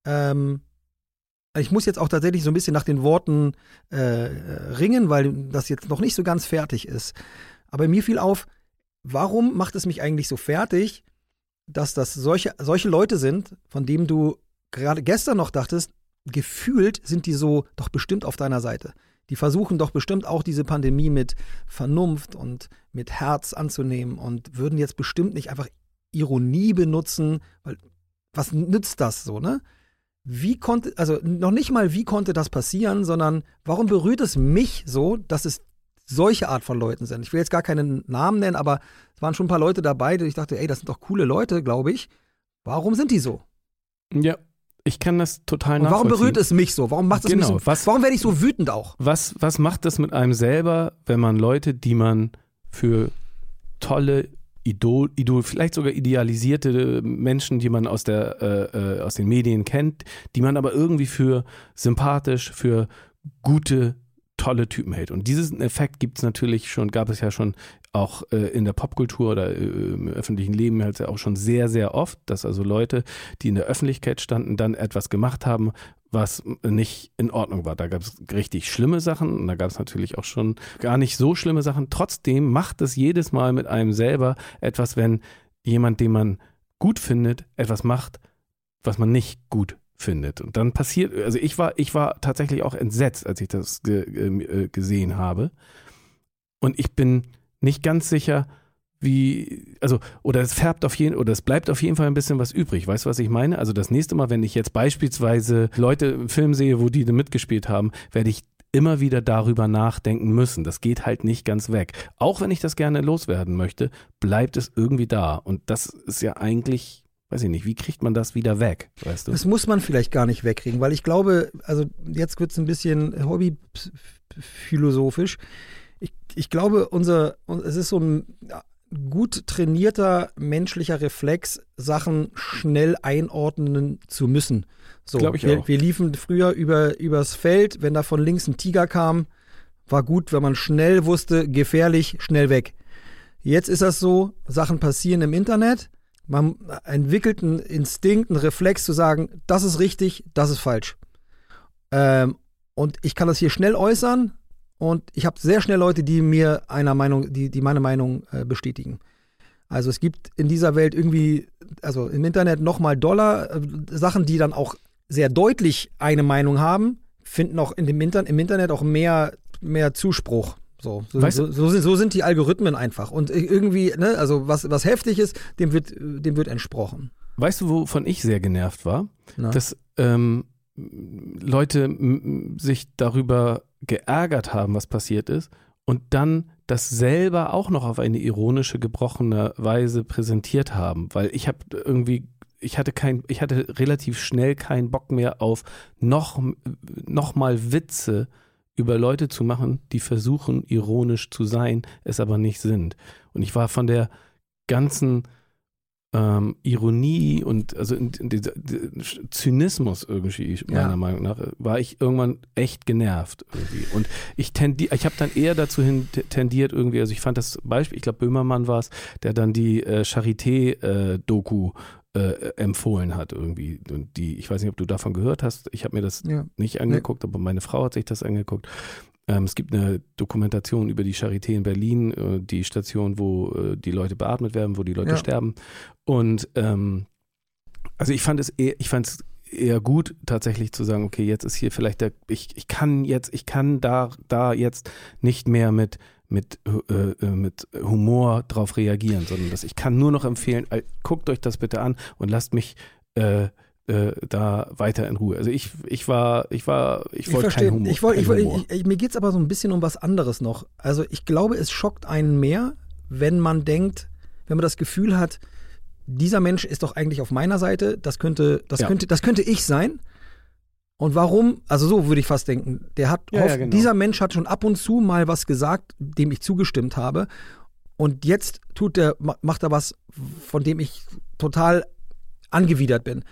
ich muss jetzt auch tatsächlich so ein bisschen nach den Worten ringen, weil das jetzt noch nicht so ganz fertig ist. Aber mir fiel auf, warum macht es mich eigentlich so fertig, dass das solche Leute sind, von denen du gerade gestern noch dachtest, gefühlt sind die so doch bestimmt auf deiner Seite. Die versuchen doch bestimmt auch diese Pandemie mit Vernunft und mit Herz anzunehmen und würden jetzt bestimmt nicht einfach Ironie benutzen, weil was nützt das so, ne? Noch nicht mal, wie konnte das passieren, sondern warum berührt es mich so, dass es solche Art von Leuten sind? Ich will jetzt gar keinen Namen nennen, aber es waren schon ein paar Leute dabei, die ich dachte, ey, das sind doch coole Leute, glaube ich. Warum sind die so? Ja, ich kann das total nachvollziehen. Warum berührt es mich so? Warum macht es mich so? Warum werde ich so wütend auch? Was macht das mit einem selber, wenn man Leute, die man für tolle vielleicht sogar idealisierte Menschen, die man aus den Medien kennt, die man aber irgendwie für sympathisch, für gute, tolle Typen hält. Und diesen Effekt gab es ja schon auch in der Popkultur oder im öffentlichen Leben halt auch schon sehr, sehr oft, dass also Leute, die in der Öffentlichkeit standen, dann etwas gemacht haben, was nicht in Ordnung war. Da gab es richtig schlimme Sachen und da gab es natürlich auch schon gar nicht so schlimme Sachen. Trotzdem macht es jedes Mal mit einem selber etwas, wenn jemand, den man gut findet, etwas macht, was man nicht gut findet. Und dann passiert, also ich war tatsächlich auch entsetzt, als ich das gesehen habe. Und ich bin nicht ganz sicher, es bleibt auf jeden Fall ein bisschen was übrig. Weißt du, was ich meine? Also das nächste Mal, wenn ich jetzt beispielsweise Leute im Film sehe, wo die mitgespielt haben, werde ich immer wieder darüber nachdenken müssen. Das geht halt nicht ganz weg. Auch wenn ich das gerne loswerden möchte, bleibt es irgendwie da. Und das ist ja eigentlich, weiß ich nicht, wie kriegt man das wieder weg, weißt du? Das muss man vielleicht gar nicht wegkriegen, weil ich glaube, also jetzt wird es ein bisschen hobbyphilosophisch. Ich glaube, es ist so ein gut trainierter menschlicher Reflex, Sachen schnell einordnen zu müssen. So, glaube ich auch. Wir liefen früher übers Feld, wenn da von links ein Tiger kam, war gut, wenn man schnell wusste, gefährlich, schnell weg. Jetzt ist das so, Sachen passieren im Internet, man entwickelt einen Instinkt, einen Reflex zu sagen, das ist richtig, das ist falsch. Und ich kann das hier schnell äußern und ich habe sehr schnell Leute, die mir meine Meinung bestätigen. Also es gibt in dieser Welt irgendwie, also im Internet nochmal Sachen, die dann auch sehr deutlich eine Meinung haben, finden auch im Internet auch mehr Zuspruch. So sind die Algorithmen einfach. Und irgendwie, ne, also was heftig ist, dem wird entsprochen. Weißt du, wovon ich sehr genervt war? Na? Dass Leute sich darüber geärgert haben, was passiert ist und dann das selber auch noch auf eine ironische, gebrochene Weise präsentiert haben. Weil ich hatte relativ schnell keinen Bock mehr auf noch mal Witze über Leute zu machen, die versuchen, ironisch zu sein, es aber nicht sind. Und ich war von der ganzen Ironie und also in Zynismus irgendwie, meiner Meinung nach, war ich irgendwann echt genervt irgendwie. Und ich habe dann eher dazu tendiert irgendwie, also ich fand das Beispiel, ich glaube Böhmermann war es, der dann die Charité-Doku empfohlen hat irgendwie. Und ich weiß nicht, ob du davon gehört hast, ich habe mir das nicht angeguckt, aber meine Frau hat sich das angeguckt. Es gibt eine Dokumentation über die Charité in Berlin, die Station, wo die Leute beatmet werden, wo die Leute sterben. Und also ich fand es eher gut, tatsächlich zu sagen, okay, jetzt ist hier vielleicht ich kann da jetzt nicht mehr mit Humor drauf reagieren, sondern ich kann nur noch empfehlen, guckt euch das bitte an und lasst mich da weiter in Ruhe. Also ich wollte keinen Humor. Mir geht es aber so ein bisschen um was anderes noch. Also ich glaube, es schockt einen mehr, wenn man das Gefühl hat, dieser Mensch ist doch eigentlich auf meiner Seite, das könnte ich sein. Und warum? Also so würde ich fast denken. Genau. Dieser Mensch hat schon ab und zu mal was gesagt, dem ich zugestimmt habe. Und jetzt macht er was, von dem ich total angewidert bin.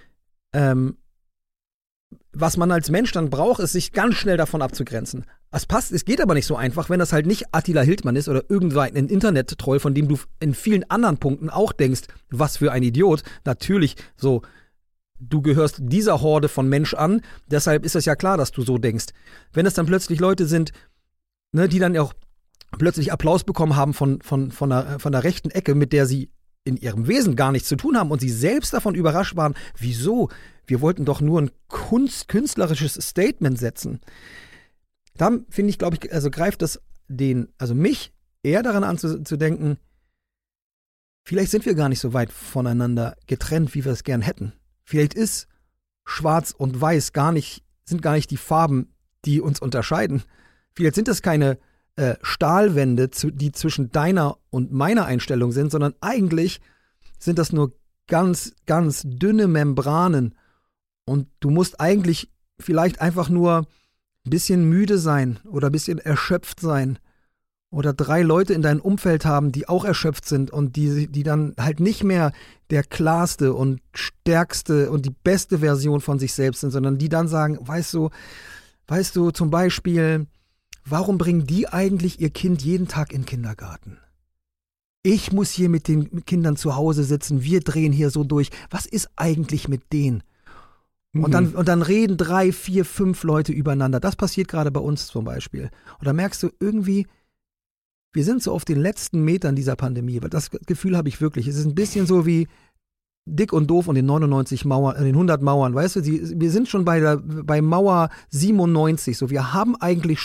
Was man als Mensch dann braucht, ist, sich ganz schnell davon abzugrenzen. Es geht aber nicht so einfach, wenn das halt nicht Attila Hildmann ist oder irgendein Internet-Troll, von dem du in vielen anderen Punkten auch denkst, was für ein Idiot. Natürlich so, du gehörst dieser Horde von Mensch an, deshalb ist es ja klar, dass du so denkst. Wenn es dann plötzlich Leute sind, ne, die dann auch plötzlich Applaus bekommen haben von der rechten Ecke, mit der sie in ihrem Wesen gar nichts zu tun haben und sie selbst davon überrascht waren, wieso? Wir wollten doch nur ein künstlerisches Statement setzen. Dann finde ich, glaube ich, also greift das mich eher daran an zu denken, vielleicht sind wir gar nicht so weit voneinander getrennt, wie wir es gern hätten. Vielleicht ist Schwarz und Weiß sind gar nicht die Farben, die uns unterscheiden. Vielleicht sind das keine Stahlwände, die zwischen deiner und meiner Einstellung sind, sondern eigentlich sind das nur ganz, ganz dünne Membranen und du musst eigentlich vielleicht einfach nur ein bisschen müde sein oder ein bisschen erschöpft sein oder 3 Leute in deinem Umfeld haben, die auch erschöpft sind und die dann halt nicht mehr der klarste und stärkste und die beste Version von sich selbst sind, sondern die dann sagen, weißt du, zum Beispiel, warum bringen die eigentlich ihr Kind jeden Tag in den Kindergarten? Ich muss hier mit den Kindern zu Hause sitzen, wir drehen hier so durch. Was ist eigentlich mit denen? Und dann reden 3, 4, 5 Leute übereinander. Das passiert gerade bei uns zum Beispiel. Und dann merkst du irgendwie, wir sind so auf den letzten Metern dieser Pandemie. Das Gefühl habe ich wirklich. Es ist ein bisschen so wie Dick und Doof und den 99 Mauern, den 100 Mauern. Weißt du, wir sind schon bei Mauer 97. So, wir haben eigentlich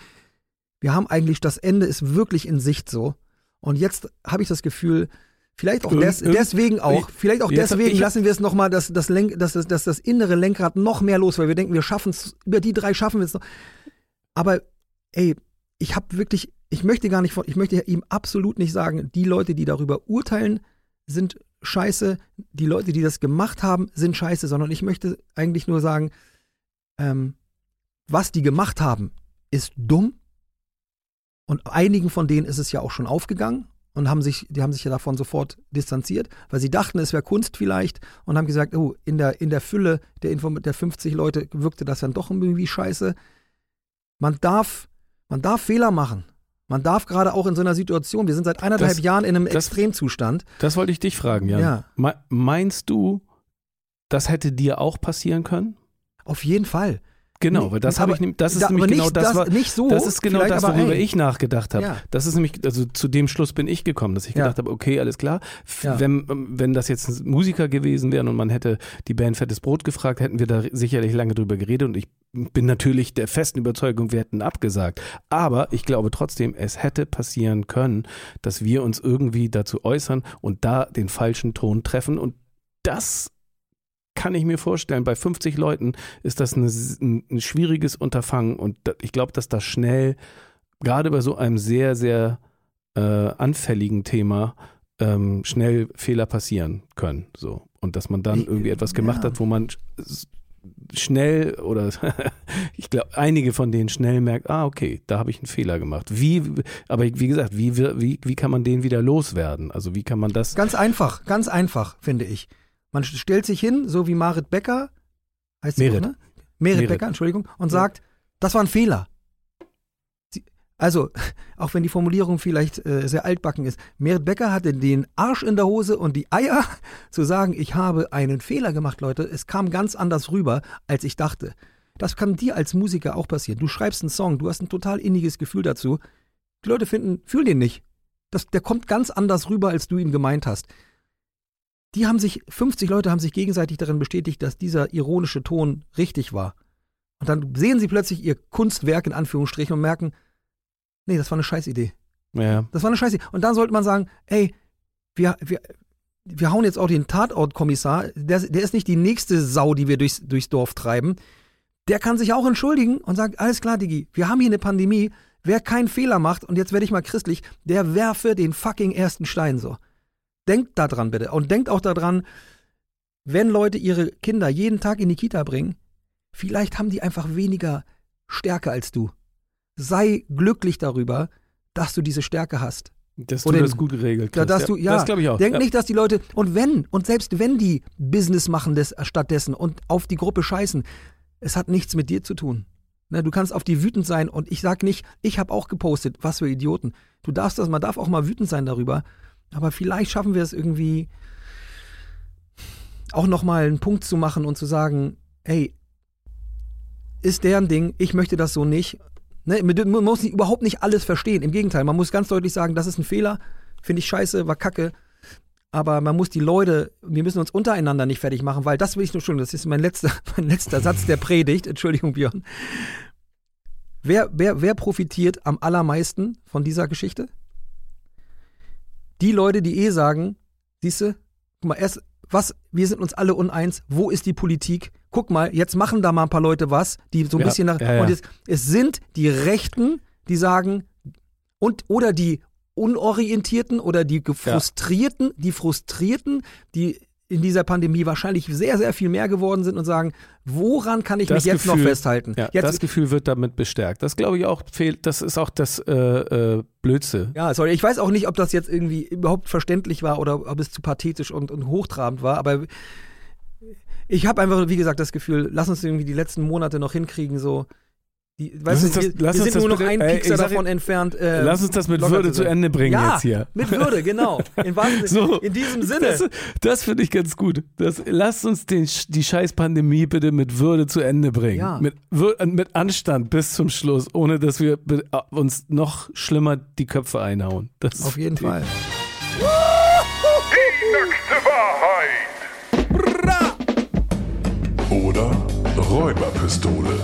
das Ende ist wirklich in Sicht so. Und jetzt habe ich das Gefühl, vielleicht auch deswegen lassen wir es nochmal, dass das innere Lenkrad noch mehr los, weil wir denken, wir schaffen es, über die 3 schaffen wir es noch. Aber ey, ich möchte ihm absolut nicht sagen, die Leute, die darüber urteilen, sind scheiße, die Leute, die das gemacht haben, sind scheiße, sondern ich möchte eigentlich nur sagen, was die gemacht haben, ist dumm. Und einigen von denen ist es ja auch schon aufgegangen und die haben sich ja davon sofort distanziert, weil sie dachten, es wäre Kunst vielleicht und haben gesagt, oh, in der Fülle der 50 Leute wirkte das dann doch irgendwie scheiße. Man darf Fehler machen. Man darf gerade auch in so einer Situation, wir sind seit 1,5 Jahren in einem Extremzustand. Das wollte ich dich fragen, Jan. Ja. Meinst du, das hätte dir auch passieren können? Auf jeden Fall. Genau, weil das worüber ich nachgedacht habe. Ja. Das ist nämlich, also zu dem Schluss bin ich gekommen, dass ich gedacht habe, okay, alles klar. Ja. Wenn das jetzt Musiker gewesen wären und man hätte die Band Fettes Brot gefragt, hätten wir da sicherlich lange drüber geredet und ich bin natürlich der festen Überzeugung, wir hätten abgesagt. Aber ich glaube trotzdem, es hätte passieren können, dass wir uns irgendwie dazu äußern und da den falschen Ton treffen und das kann ich mir vorstellen, bei 50 Leuten ist das ein schwieriges Unterfangen und ich glaube, dass da schnell, gerade bei so einem sehr, sehr anfälligen Thema, schnell Fehler passieren können. So. Und dass man dann irgendwie etwas gemacht hat, wo man schnell oder ich glaube, einige von denen schnell merkt, okay, da habe ich einen Fehler gemacht. Aber wie gesagt, wie kann man den wieder loswerden? Also wie kann man das? Ganz einfach, finde ich. Man stellt sich hin, so wie Marit Becker, heißt sie auch, ne? Merit Becker, Entschuldigung, und sagt, das war ein Fehler. Also, auch wenn die Formulierung vielleicht sehr altbacken ist, Merit Becker hatte den Arsch in der Hose und die Eier zu sagen, ich habe einen Fehler gemacht, Leute. Es kam ganz anders rüber, als ich dachte. Das kann dir als Musiker auch passieren. Du schreibst einen Song, du hast ein total inniges Gefühl dazu. Die Leute fühlen den nicht. Der kommt ganz anders rüber, als du ihn gemeint hast. 50 Leute haben sich gegenseitig darin bestätigt, dass dieser ironische Ton richtig war. Und dann sehen sie plötzlich ihr Kunstwerk in Anführungsstrichen und merken, nee, das war eine Scheißidee. Ja. Das war eine Scheißidee. Und dann sollte man sagen, ey, wir hauen jetzt auch den Tatortkommissar, der ist nicht die nächste Sau, die wir durchs Dorf treiben. Der kann sich auch entschuldigen und sagt, alles klar, Digi, wir haben hier eine Pandemie, wer keinen Fehler macht, und jetzt werde ich mal christlich, der werfe den fucking ersten Stein so. Denkt da dran bitte. Und denkt auch daran, wenn Leute ihre Kinder jeden Tag in die Kita bringen, vielleicht haben die einfach weniger Stärke als du. Sei glücklich darüber, dass du diese Stärke hast. Dass du das gut geregelt hast. Das glaube ich auch. Denk nicht, dass die Leute, und selbst wenn die Business machen stattdessen und auf die Gruppe scheißen, es hat nichts mit dir zu tun. Ne, du kannst auf die wütend sein und ich sag nicht, ich habe auch gepostet, was für Idioten. Man darf auch mal wütend sein darüber. Aber vielleicht schaffen wir es irgendwie auch nochmal einen Punkt zu machen und zu sagen, hey, ist deren Ding, ich möchte das so nicht. Ne, man muss überhaupt nicht alles verstehen. Im Gegenteil, man muss ganz deutlich sagen, das ist ein Fehler, finde ich scheiße, war kacke. Aber man muss wir müssen uns untereinander nicht fertig machen, weil das will ich nur schon, das ist mein letzter Satz der Predigt, Entschuldigung, Björn. Wer profitiert am allermeisten von dieser Geschichte? Die Leute, die sagen, siehst du, guck mal, wir sind uns alle uneins, wo ist die Politik? Guck mal, jetzt machen da mal ein paar Leute was, die so ein bisschen nach. Ja. Und es sind die Rechten, die sagen, oder die Unorientierten oder die Frustrierten, die in dieser Pandemie wahrscheinlich sehr, sehr viel mehr geworden sind und sagen, woran kann ich mich jetzt noch festhalten? Ja, das Gefühl wird damit bestärkt. Das glaube ich auch fehlt, das ist auch das Blödste. Ja, sorry, ich weiß auch nicht, ob das jetzt irgendwie überhaupt verständlich war oder ob es zu pathetisch und hochtrabend war, aber ich habe einfach, wie gesagt, das Gefühl, lass uns irgendwie die letzten Monate noch hinkriegen, so wir sind nur noch einen Piekser davon entfernt. Lass uns das mit Würde zu Ende bringen jetzt hier. Ja, mit Würde, genau. In diesem Sinne. Das finde ich ganz gut. Lasst uns die scheiß Pandemie bitte mit Würde zu Ende bringen. Ja. Mit Anstand bis zum Schluss, ohne dass wir uns noch schlimmer die Köpfe einhauen. Das auf jeden Fall. Die nackte Wahrheit. Oder Räuberpistole.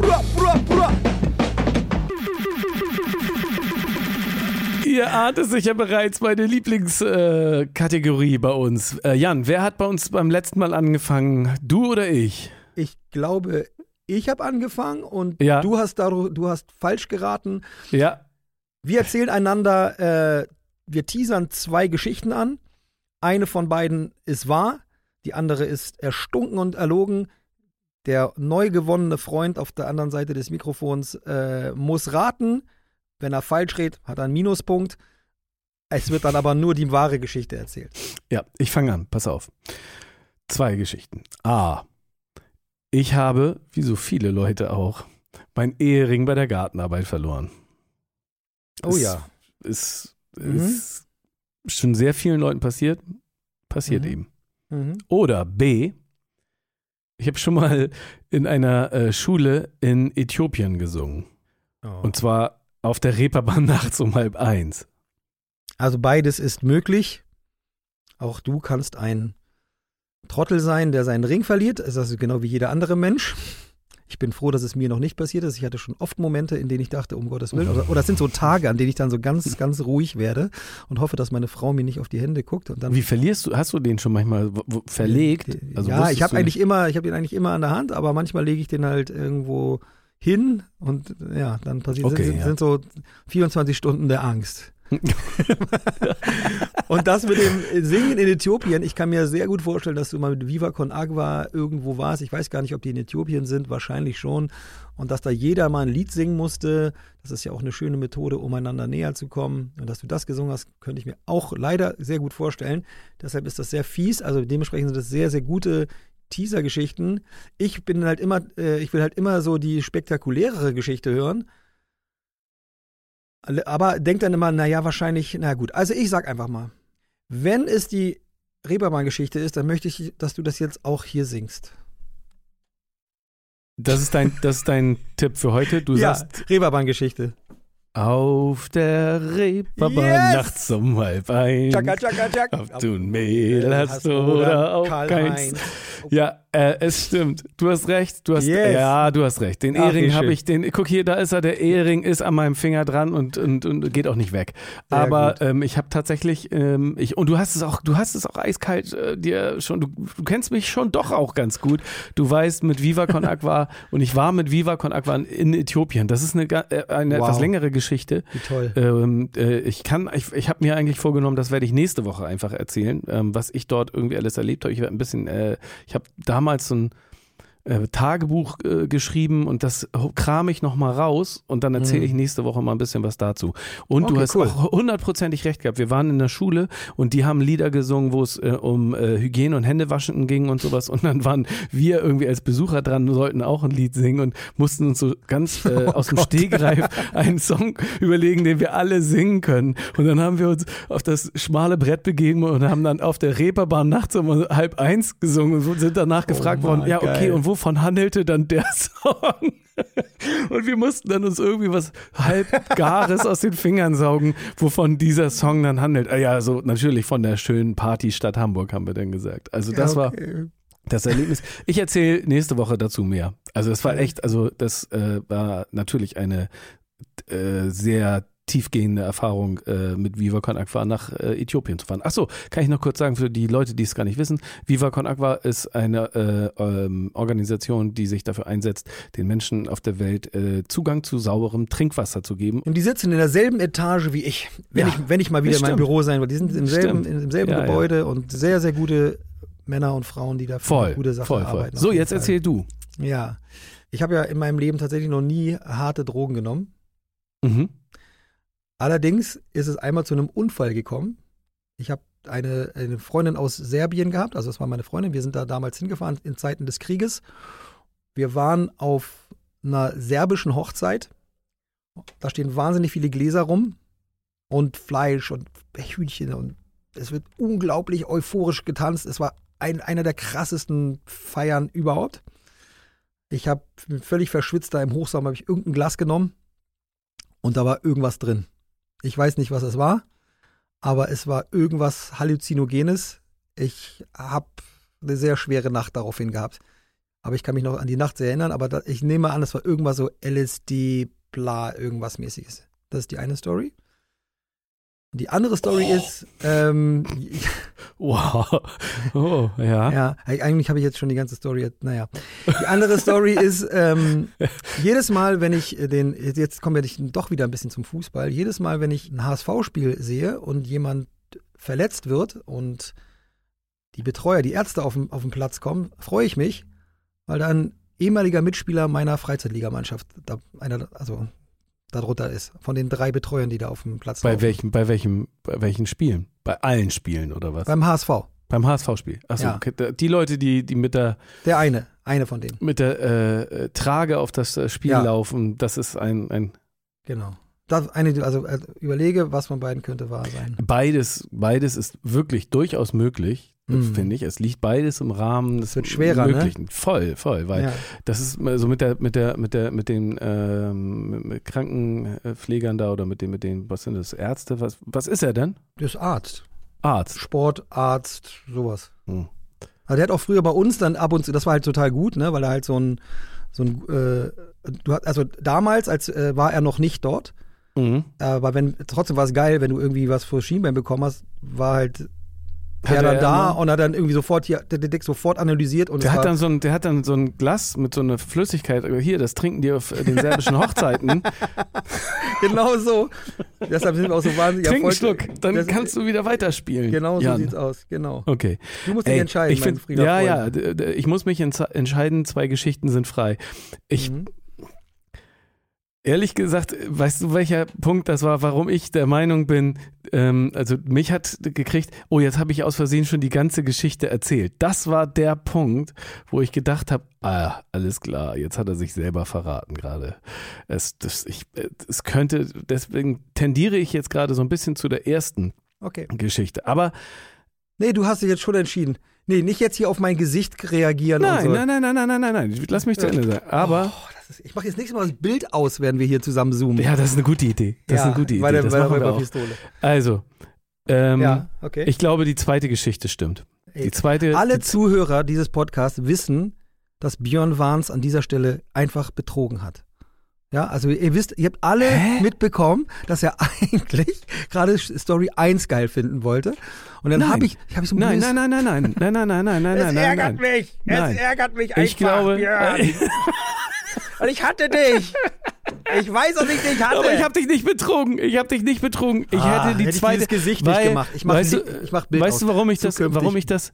Ihr ahnt es sicher bereits, meine Lieblingskategorie bei uns. Jan, wer hat bei uns beim letzten Mal angefangen? Du oder ich? Ich glaube, ich habe angefangen und Ja. du hast falsch geraten. Ja. Wir erzählen einander, wir teasern 2 Geschichten an. Eine von beiden ist wahr, die andere ist erstunken und erlogen. Der neu gewonnene Freund auf der anderen Seite des Mikrofons muss raten. Wenn er falsch redet, hat er einen Minuspunkt. Es wird dann aber nur die wahre Geschichte erzählt. Ja, ich fange an. Pass auf. 2 Geschichten. A. Ich habe, wie so viele Leute auch, meinen Ehering bei der Gartenarbeit verloren. Oh ja. Ist schon sehr vielen Leuten passiert. Passiert eben. Mhm. Oder B. Ich habe schon mal in einer Schule in Äthiopien gesungen. Oh. Und zwar auf der Reeperbahn nachts um 12:30. Also beides ist möglich. Auch du kannst ein Trottel sein, der seinen Ring verliert. Das ist also genau wie jeder andere Mensch. Ich bin froh, dass es mir noch nicht passiert ist. Ich hatte schon oft Momente, in denen ich dachte, um Gottes Willen. Oder es sind so Tage, an denen ich dann so ganz, ganz ruhig werde und hoffe, dass meine Frau mir nicht auf die Hände guckt. Und dann Wie verlierst du? Hast du den schon manchmal verlegt? Also ja, ich habe den ihn eigentlich immer an der Hand, aber manchmal lege ich den halt irgendwo hin und ja, dann passiert sind so 24 Stunden der Angst. Und das mit dem Singen in Äthiopien, ich kann mir sehr gut vorstellen, dass du mal mit Viva Con Agua irgendwo warst. Ich weiß gar nicht, ob die in Äthiopien sind, wahrscheinlich schon. Und dass da jeder mal ein Lied singen musste, das ist ja auch eine schöne Methode, um einander näher zu kommen. Und dass du das gesungen hast, könnte ich mir auch leider sehr gut vorstellen. Deshalb ist das sehr fies, also dementsprechend sind das sehr, sehr gute Teaser-Geschichten. Ich will halt immer so die spektakulärere Geschichte hören. Aber denk dann immer, naja, wahrscheinlich, na gut. Also ich sag einfach mal, wenn es die Reeperbahn-Geschichte ist, dann möchte ich, dass du das jetzt auch hier singst. Das ist dein Tipp für heute? Du sagst Reeperbahn-Geschichte. Auf der Reeperbahn nachts um 12:30. Tschakka, tschakka, tschakka. Ob du ein Mädel hast oder auch keins. Ja, es stimmt. Du hast recht. Du hast recht. Den Ehering habe ich, guck hier, da ist er, der Ehering ist an meinem Finger dran und geht auch nicht weg. Sehr Aber ich habe tatsächlich, und du hast es auch eiskalt dir schon, du kennst mich schon doch auch ganz gut. Du weißt, mit Viva Con Agua und ich war mit Viva Con Agua in Äthiopien. Das ist eine etwas längere Geschichte. Wie toll. Ich habe mir eigentlich vorgenommen, das werde ich nächste Woche einfach erzählen, was ich dort irgendwie alles erlebt habe. Ich werde ein bisschen, ich habe damals so ein Tagebuch geschrieben und das kram ich nochmal raus und dann erzähle ich nächste Woche mal ein bisschen was dazu. Und du hast auch 100%ig recht gehabt. Wir waren in der Schule und die haben Lieder gesungen, wo es um Hygiene und Händewaschen ging und sowas und dann waren wir irgendwie als Besucher dran, sollten auch ein Lied singen und mussten uns so ganz aus dem Stegreif einen Song überlegen, den wir alle singen können. Und dann haben wir uns auf das schmale Brett begeben und haben dann auf der Reeperbahn nachts um 12:30 gesungen und sind danach gefragt worden, ja okay, geil. und wovon handelte dann der Song? Und wir mussten dann uns irgendwie was halbgares aus den Fingern saugen, wovon dieser Song dann handelt. Ja, so natürlich von der schönen Partystadt Hamburg, haben wir dann gesagt. Also das war das Erlebnis. Ich erzähle nächste Woche dazu mehr. Also es war echt, also das war natürlich eine sehr tiefgehende Erfahrung mit Viva Con Agua nach Äthiopien zu fahren. Achso, kann ich noch kurz sagen für die Leute, die es gar nicht wissen. Viva Con Agua ist eine Organisation, die sich dafür einsetzt, den Menschen auf der Welt Zugang zu sauberem Trinkwasser zu geben. Und die sitzen in derselben Etage wie ich, wenn ich mal wieder in meinem Büro sein will. Die sind im selben Gebäude und sehr, sehr gute Männer und Frauen, die da für gute Sachen arbeiten. So, jetzt erzähl du. Ja, ich habe ja in meinem Leben tatsächlich noch nie harte Drogen genommen. Mhm. Allerdings ist es einmal zu einem Unfall gekommen. Ich habe eine Freundin aus Serbien gehabt, also das war meine Freundin. Wir sind da damals hingefahren in Zeiten des Krieges. Wir waren auf einer serbischen Hochzeit. Da stehen wahnsinnig viele Gläser rum und Fleisch und Hühnchen und es wird unglaublich euphorisch getanzt. Es war einer der krassesten Feiern überhaupt. Ich habe völlig verschwitzt da im Hochsommer, habe ich irgendein Glas genommen und da war irgendwas drin. Ich weiß nicht, was es war, aber es war irgendwas Halluzinogenes. Ich habe eine sehr schwere Nacht daraufhin gehabt. Aber ich kann mich noch an die Nacht sehr erinnern, aber ich nehme an, es war irgendwas so LSD, bla, irgendwas mäßiges. Das ist die eine Story. Die andere Story ist, Wow. Oh, ja. ja, eigentlich habe ich jetzt schon die ganze Story, naja. Die andere Story ist, jedes Mal, wenn ich jetzt kommen wir doch wieder ein bisschen zum Fußball, jedes Mal, wenn ich ein HSV-Spiel sehe und jemand verletzt wird und die Betreuer, die Ärzte auf den Platz kommen, freue ich mich, weil da ein ehemaliger Mitspieler meiner Freizeitligamannschaft darunter ist, von den 3 Betreuern, die da auf dem Platz laufen. Bei welchen Spielen? Bei allen Spielen oder was? Beim HSV. Beim HSV-Spiel. Achso, Ja. okay. Die Leute, die mit der Der eine von denen. mit der Trage auf das Spiel Ja. laufen, das ist ein Genau. Überlege, was von beiden könnte wahr sein. beides ist wirklich durchaus möglich, finde ich. Es liegt beides im Rahmen des wird schwerer, ne? Möglichen. Voll, weil Ja. das ist so mit den Krankenpflegern da oder mit den, was sind das, Ärzte? Was ist er denn? Das ist Arzt. Arzt. Sportarzt, sowas. Hm. Also der hat auch früher bei uns dann ab und zu, das war halt total gut, ne, weil er halt damals, war er noch nicht dort, Mhm. aber trotzdem war es geil, wenn du irgendwie was für Schienbein bekommen hast, war halt Hat der dann er da immer- und hat dann irgendwie sofort der Dick sofort analysiert und Der es hat, war, der hat dann so ein Glas mit so einer Flüssigkeit, hier, das trinken die auf den serbischen Hochzeiten. genau so. Deshalb sind wir auch so wahnsinnig Trink einen erfolgreich. Schluck, dann Das- kannst du wieder weiterspielen. Genau so Jan. sieht's aus, genau. Okay. Du musst dich entscheiden, ich mein find, Frieder ja, Freund. ich muss mich entscheiden, 2 Geschichten sind frei. Ehrlich gesagt, weißt du, welcher Punkt das war, warum ich der Meinung bin, also mich hat gekriegt, oh, jetzt habe ich aus Versehen schon die ganze Geschichte erzählt. Das war der Punkt, wo ich gedacht habe, alles klar, jetzt hat er sich selber verraten gerade. Es könnte, deswegen tendiere ich jetzt gerade so ein bisschen zu der ersten Okay. Geschichte. Aber Nee, du hast dich jetzt schon entschieden. Nee, nicht jetzt hier auf mein Gesicht reagieren und so. nein, lass mich zu Ende sagen. Aber Ich mache jetzt nächstes Mal das Bild aus, während wir hier zusammen zoomen. ja, das ist eine gute Idee. Das ist eine gute Idee. Bei der Das machen wir auch. Räuberpistole. Also, Ja, okay. ich glaube, die zweite Geschichte stimmt. Ey, Die zweite. Alle die, Zuhörer dieses Podcasts wissen, dass Björn Warns an dieser Stelle einfach betrogen hat. Ja, also ihr habt alle mitbekommen, dass er eigentlich gerade Story 1 geil finden wollte. Und dann habe ich so ein nein, blödes- nein. Es ärgert mich. Nein. Es ärgert mich einfach, Ich glaube. Björn. Und ich hatte dich. Ich weiß, dass ich dich hatte. Aber ich habe dich nicht betrogen. Ich hätte die hätte ich zweite. dieses Gesicht weil, nicht gemacht. Ich mach weißt Bild weißt du, aus. warum ich Zukünftig. das.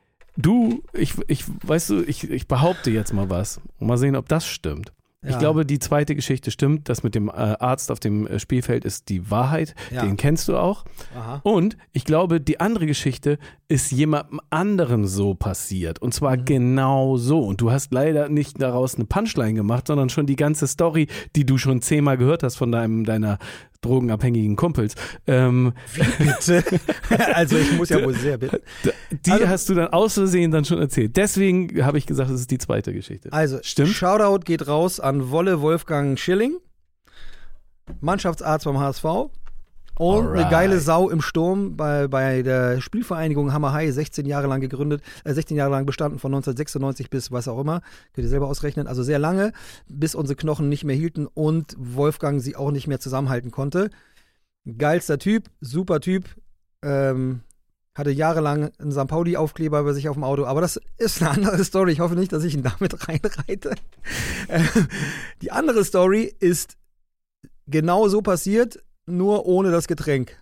Ich behaupte jetzt mal was. Mal sehen, ob das stimmt. Ich Ja. glaube, die zweite Geschichte stimmt. Das mit dem Arzt auf dem Spielfeld ist die Wahrheit. Ja. Den kennst du auch. Aha. Und ich glaube, die andere Geschichte ist jemandem anderen so passiert. Und zwar genau so. Und du hast leider nicht daraus eine Punchline gemacht, sondern schon die ganze Story, die du schon 10-mal gehört hast von deiner drogenabhängigen Kumpels. Bitte. Also ich muss ja wohl sehr bitten. Die Also- hast du dann aus Versehen dann schon erzählt. Deswegen habe ich gesagt, es ist die zweite Geschichte. Also, Stimmt? Shoutout geht raus an Wolle Wolfgang Schilling, Mannschaftsarzt beim HSV. Und Alright. eine geile Sau im Sturm bei der Spielvereinigung Hammer High, 16 Jahre lang gegründet, 16 Jahre lang bestanden, von 1996 bis was auch immer. Könnt ihr selber ausrechnen. Also sehr lange, bis unsere Knochen nicht mehr hielten und Wolfgang sie auch nicht mehr zusammenhalten konnte. Geilster Typ, super Typ. Hatte jahrelang einen St. Pauli-Aufkleber bei sich auf dem Auto, aber das ist eine andere Story. Ich hoffe nicht, dass ich ihn damit reinreite. Die andere Story ist genau so passiert, nur ohne das Getränk.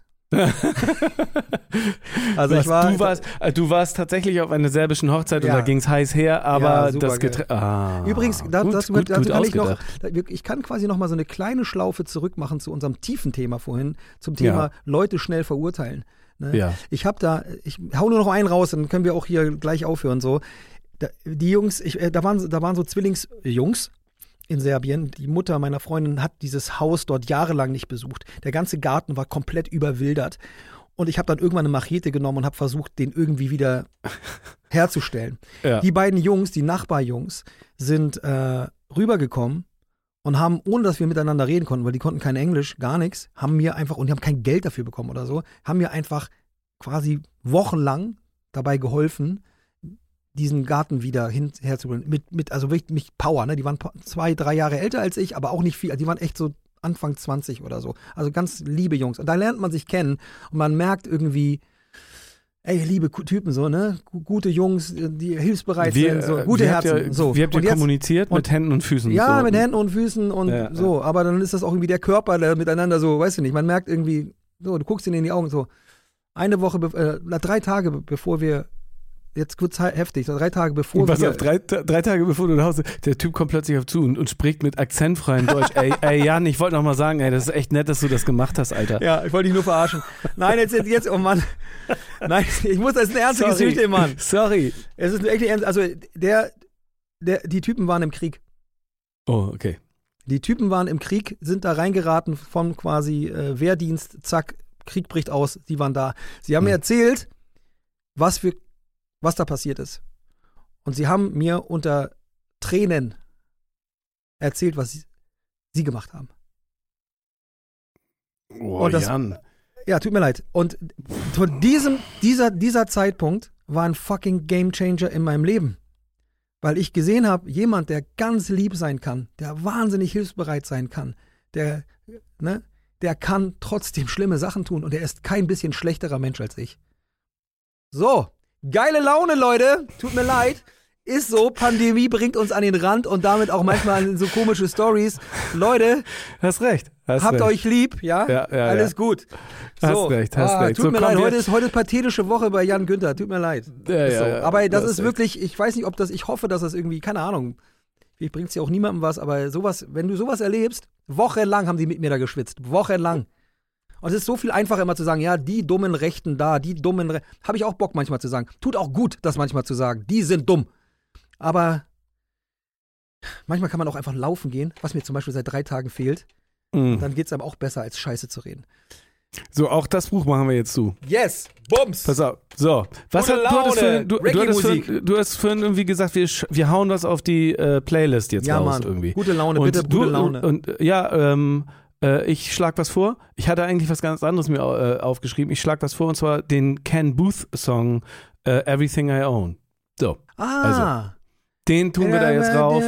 Also du warst tatsächlich auf einer serbischen Hochzeit Ja. und da ging es heiß her, aber Ja, super das Getränk. Übrigens, gut dazu kann ich noch, ausgedacht. ich kann quasi noch mal so eine kleine Schlaufe zurückmachen zu unserem tiefen Thema vorhin, zum Thema Ja. Leute schnell verurteilen. Ne? Ja. Ich hau nur noch einen raus, dann können wir auch hier gleich aufhören. So. Die Jungs, da waren so Zwillingsjungs, in Serbien. Die Mutter meiner Freundin hat dieses Haus dort jahrelang nicht besucht. Der ganze Garten war komplett überwildert. Und ich habe dann irgendwann eine Machete genommen und habe versucht, den irgendwie wieder herzustellen. Ja. Die beiden Jungs, die Nachbarjungs, sind rübergekommen und haben, ohne dass wir miteinander reden konnten, weil die konnten kein Englisch, gar nichts, haben mir einfach, und die haben kein Geld dafür bekommen oder so, haben mir einfach quasi wochenlang dabei geholfen, diesen Garten wieder herzubringen. Also wirklich mit Power, ne? Die waren 2-3 Jahre älter als ich, aber auch nicht viel. Die waren echt so Anfang 20 oder so. Also ganz liebe Jungs. Und da lernt man sich kennen und man merkt irgendwie, ey, liebe Typen so, ne? Gute Jungs, die hilfsbereit sind, so, gute Herzen. So. Wie habt ihr kommuniziert? Mit Händen und Füßen? Ja, so. mit Händen und Füßen und so. Aber dann ist das auch irgendwie der Körper, der miteinander so, weißt du nicht, man merkt irgendwie, so, du guckst ihnen in die Augen so, 3 Tage bevor wir, jetzt kurz heftig, 3 Tage bevor Pass wir... auf, 3 Tage bevor du nach Hause, der Typ kommt plötzlich auf zu und spricht mit akzentfreiem Deutsch. ey, Jan, ich wollte noch mal sagen, ey, das ist echt nett, dass du das gemacht hast, Alter. Ja, ich wollte dich nur verarschen. Nein, jetzt, oh Mann. Nein, ich muss, das ist eine ernste Geschichte, Mann. Sorry. Es ist eine echte ernste, also die Typen waren im Krieg. Oh, okay. Die Typen waren im Krieg, sind da reingeraten von quasi Wehrdienst, zack, Krieg bricht aus, die waren da. Sie haben mir erzählt, was da passiert ist. Und sie haben mir unter Tränen erzählt, was sie gemacht haben. Oh, Jan. Ja, tut mir leid. Und von dieser Zeitpunkt war ein fucking Gamechanger in meinem Leben. Weil ich gesehen habe, jemand, der ganz lieb sein kann, der wahnsinnig hilfsbereit sein kann, der kann trotzdem schlimme Sachen tun und er ist kein bisschen schlechterer Mensch als ich. So, geile Laune, Leute. Tut mir leid. Ist so, Pandemie bringt uns an den Rand und damit auch manchmal an so komische Stories. Leute, hast recht. Habt euch lieb, ja? Alles gut. So. Hast recht. Tut mir leid, heute ist pathetische Woche bei Jan Günther. Tut mir leid. Aber das ist wirklich, ich weiß nicht, ich hoffe, dass das irgendwie, keine Ahnung, vielleicht bringt es ja auch niemandem was, aber sowas, wenn du sowas erlebst, wochenlang haben die mit mir da geschwitzt. Wochenlang. Und es ist so viel einfacher immer zu sagen, ja, die dummen Rechten da, habe ich auch Bock manchmal zu sagen. Tut auch gut, das manchmal zu sagen. Die sind dumm. Aber manchmal kann man auch einfach laufen gehen, was mir zum Beispiel seit 3 Tagen fehlt. Und dann geht es einem auch besser, als Scheiße zu reden. So, auch das Buch machen wir jetzt zu. Yes, Bums. Pass auf. So, was du hast vorhin irgendwie gesagt, wir hauen was auf die Playlist jetzt raus, Mann. Irgendwie. Gute Laune, bitte gute Laune. Ich schlag was vor. Ich hatte eigentlich was ganz anderes mir aufgeschrieben. Ich schlag was vor, und zwar den Ken Booth Song Everything I Own. So. Also, den tun wir da jetzt rauf.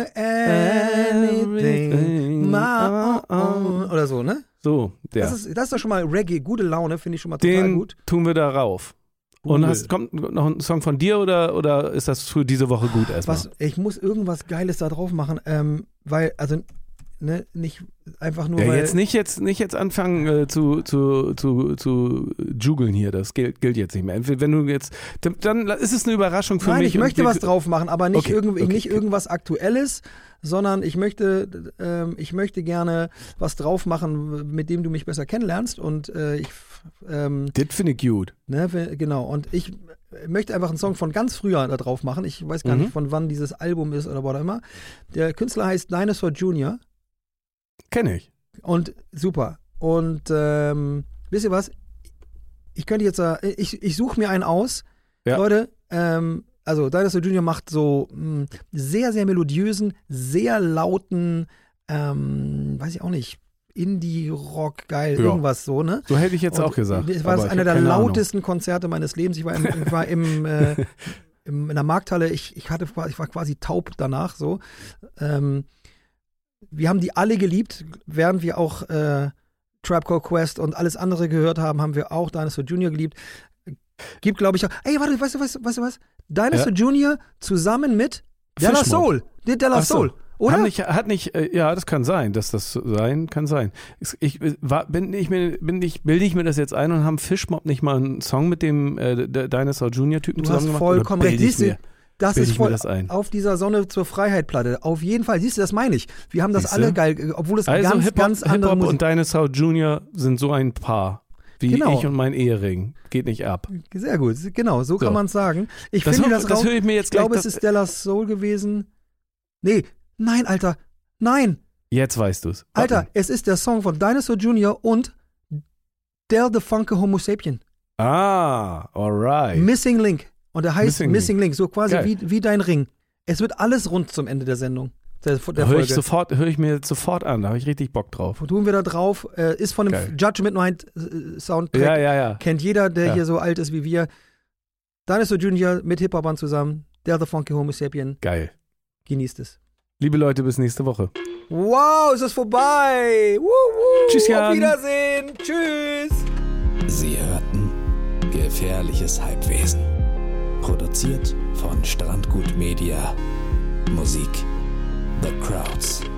Oder so, ne? So, ja. Das ist doch schon mal Reggae, gute Laune, finde ich schon mal total gut. Den tun wir da rauf. Und kommt noch ein Song von dir oder ist das für diese Woche gut erstmal? Ich muss irgendwas Geiles da drauf machen, weil, also, ne, nicht einfach nur. Ja, weil, jetzt nicht anfangen zu jugeln hier, das gilt jetzt nicht mehr. Wenn du jetzt, dann ist es eine Überraschung für mich. Nein, ich möchte was drauf machen, aber nicht, nicht irgendwas Aktuelles, sondern ich möchte gerne was drauf machen, mit dem du mich besser kennenlernst und das finde ich gut. Ne, genau, und ich möchte einfach einen Song von ganz früher da drauf machen. Ich weiß gar nicht, von wann dieses Album ist oder was auch immer. Der Künstler heißt Dinosaur Jr. Kenne ich. Und super. Und wisst ihr was? Ich könnte jetzt, ich suche mir einen aus. Ja. Leute, also Dinosaur Jr. macht so sehr, sehr melodiösen, sehr lauten, weiß ich auch nicht, Indie-Rock, geil, irgendwas so, ne? So hätte ich jetzt auch gesagt. Es war einer der lautesten Konzerte meines Lebens. Ich war in der Markthalle, ich war quasi taub danach, so. Wir haben die alle geliebt, während wir auch Tribe Called Quest und alles andere gehört haben wir auch Dinosaur Jr. geliebt. Gibt, glaube ich, auch, ey, warte, weißt du was? Dinosaur Jr. zusammen mit De La Soul. De La Soul. Oder? Ja, das kann sein, dass das sein kann sein. Bilde ich mir das jetzt ein und haben Fishmob nicht mal einen Song mit dem Dinosaur Jr. Typen zusammen gemacht? Du hast vollkommen recht. Siehst du, das ist voll auf dieser Sonne zur Freiheit-Platte. Auf jeden Fall. Siehst du, das meine ich. Wir haben das alle geil, obwohl es ganz andere Hip-Hop Musik und Dinosaur Jr. sind so ein Paar. Wie ich und mein Ehering. Geht nicht ab. Sehr gut, genau, so kann man es sagen. Das höre ich mir jetzt gleich. Ich glaube, es ist De La Soul gewesen. Nein, Alter. Nein. Jetzt weißt du's. Alter, es ist der Song von Dinosaur Jr. und Del the Funke Homo Sapien. Ah, alright. Missing Link. Und der heißt Missing Link. So quasi wie dein Ring. Es wird alles rund zum Ende der Sendung. Der Höre ich mir sofort an. Da habe ich richtig Bock drauf. Wo tun wir da drauf? Ist von dem Judgment Night Soundtrack. Ja. Kennt jeder, der hier so alt ist wie wir. Dinosaur Jr. mit Hip-Hopern zusammen. Del the Funky Homo Sapien. Geil. Genießt es. Liebe Leute, bis nächste Woche. Wow, ist es vorbei. Tschüss, Jan. Auf Wiedersehen. Tschüss. Sie hörten Gefährliches Halbwesen. Produziert von Strandgut Media. Musik The Crowds.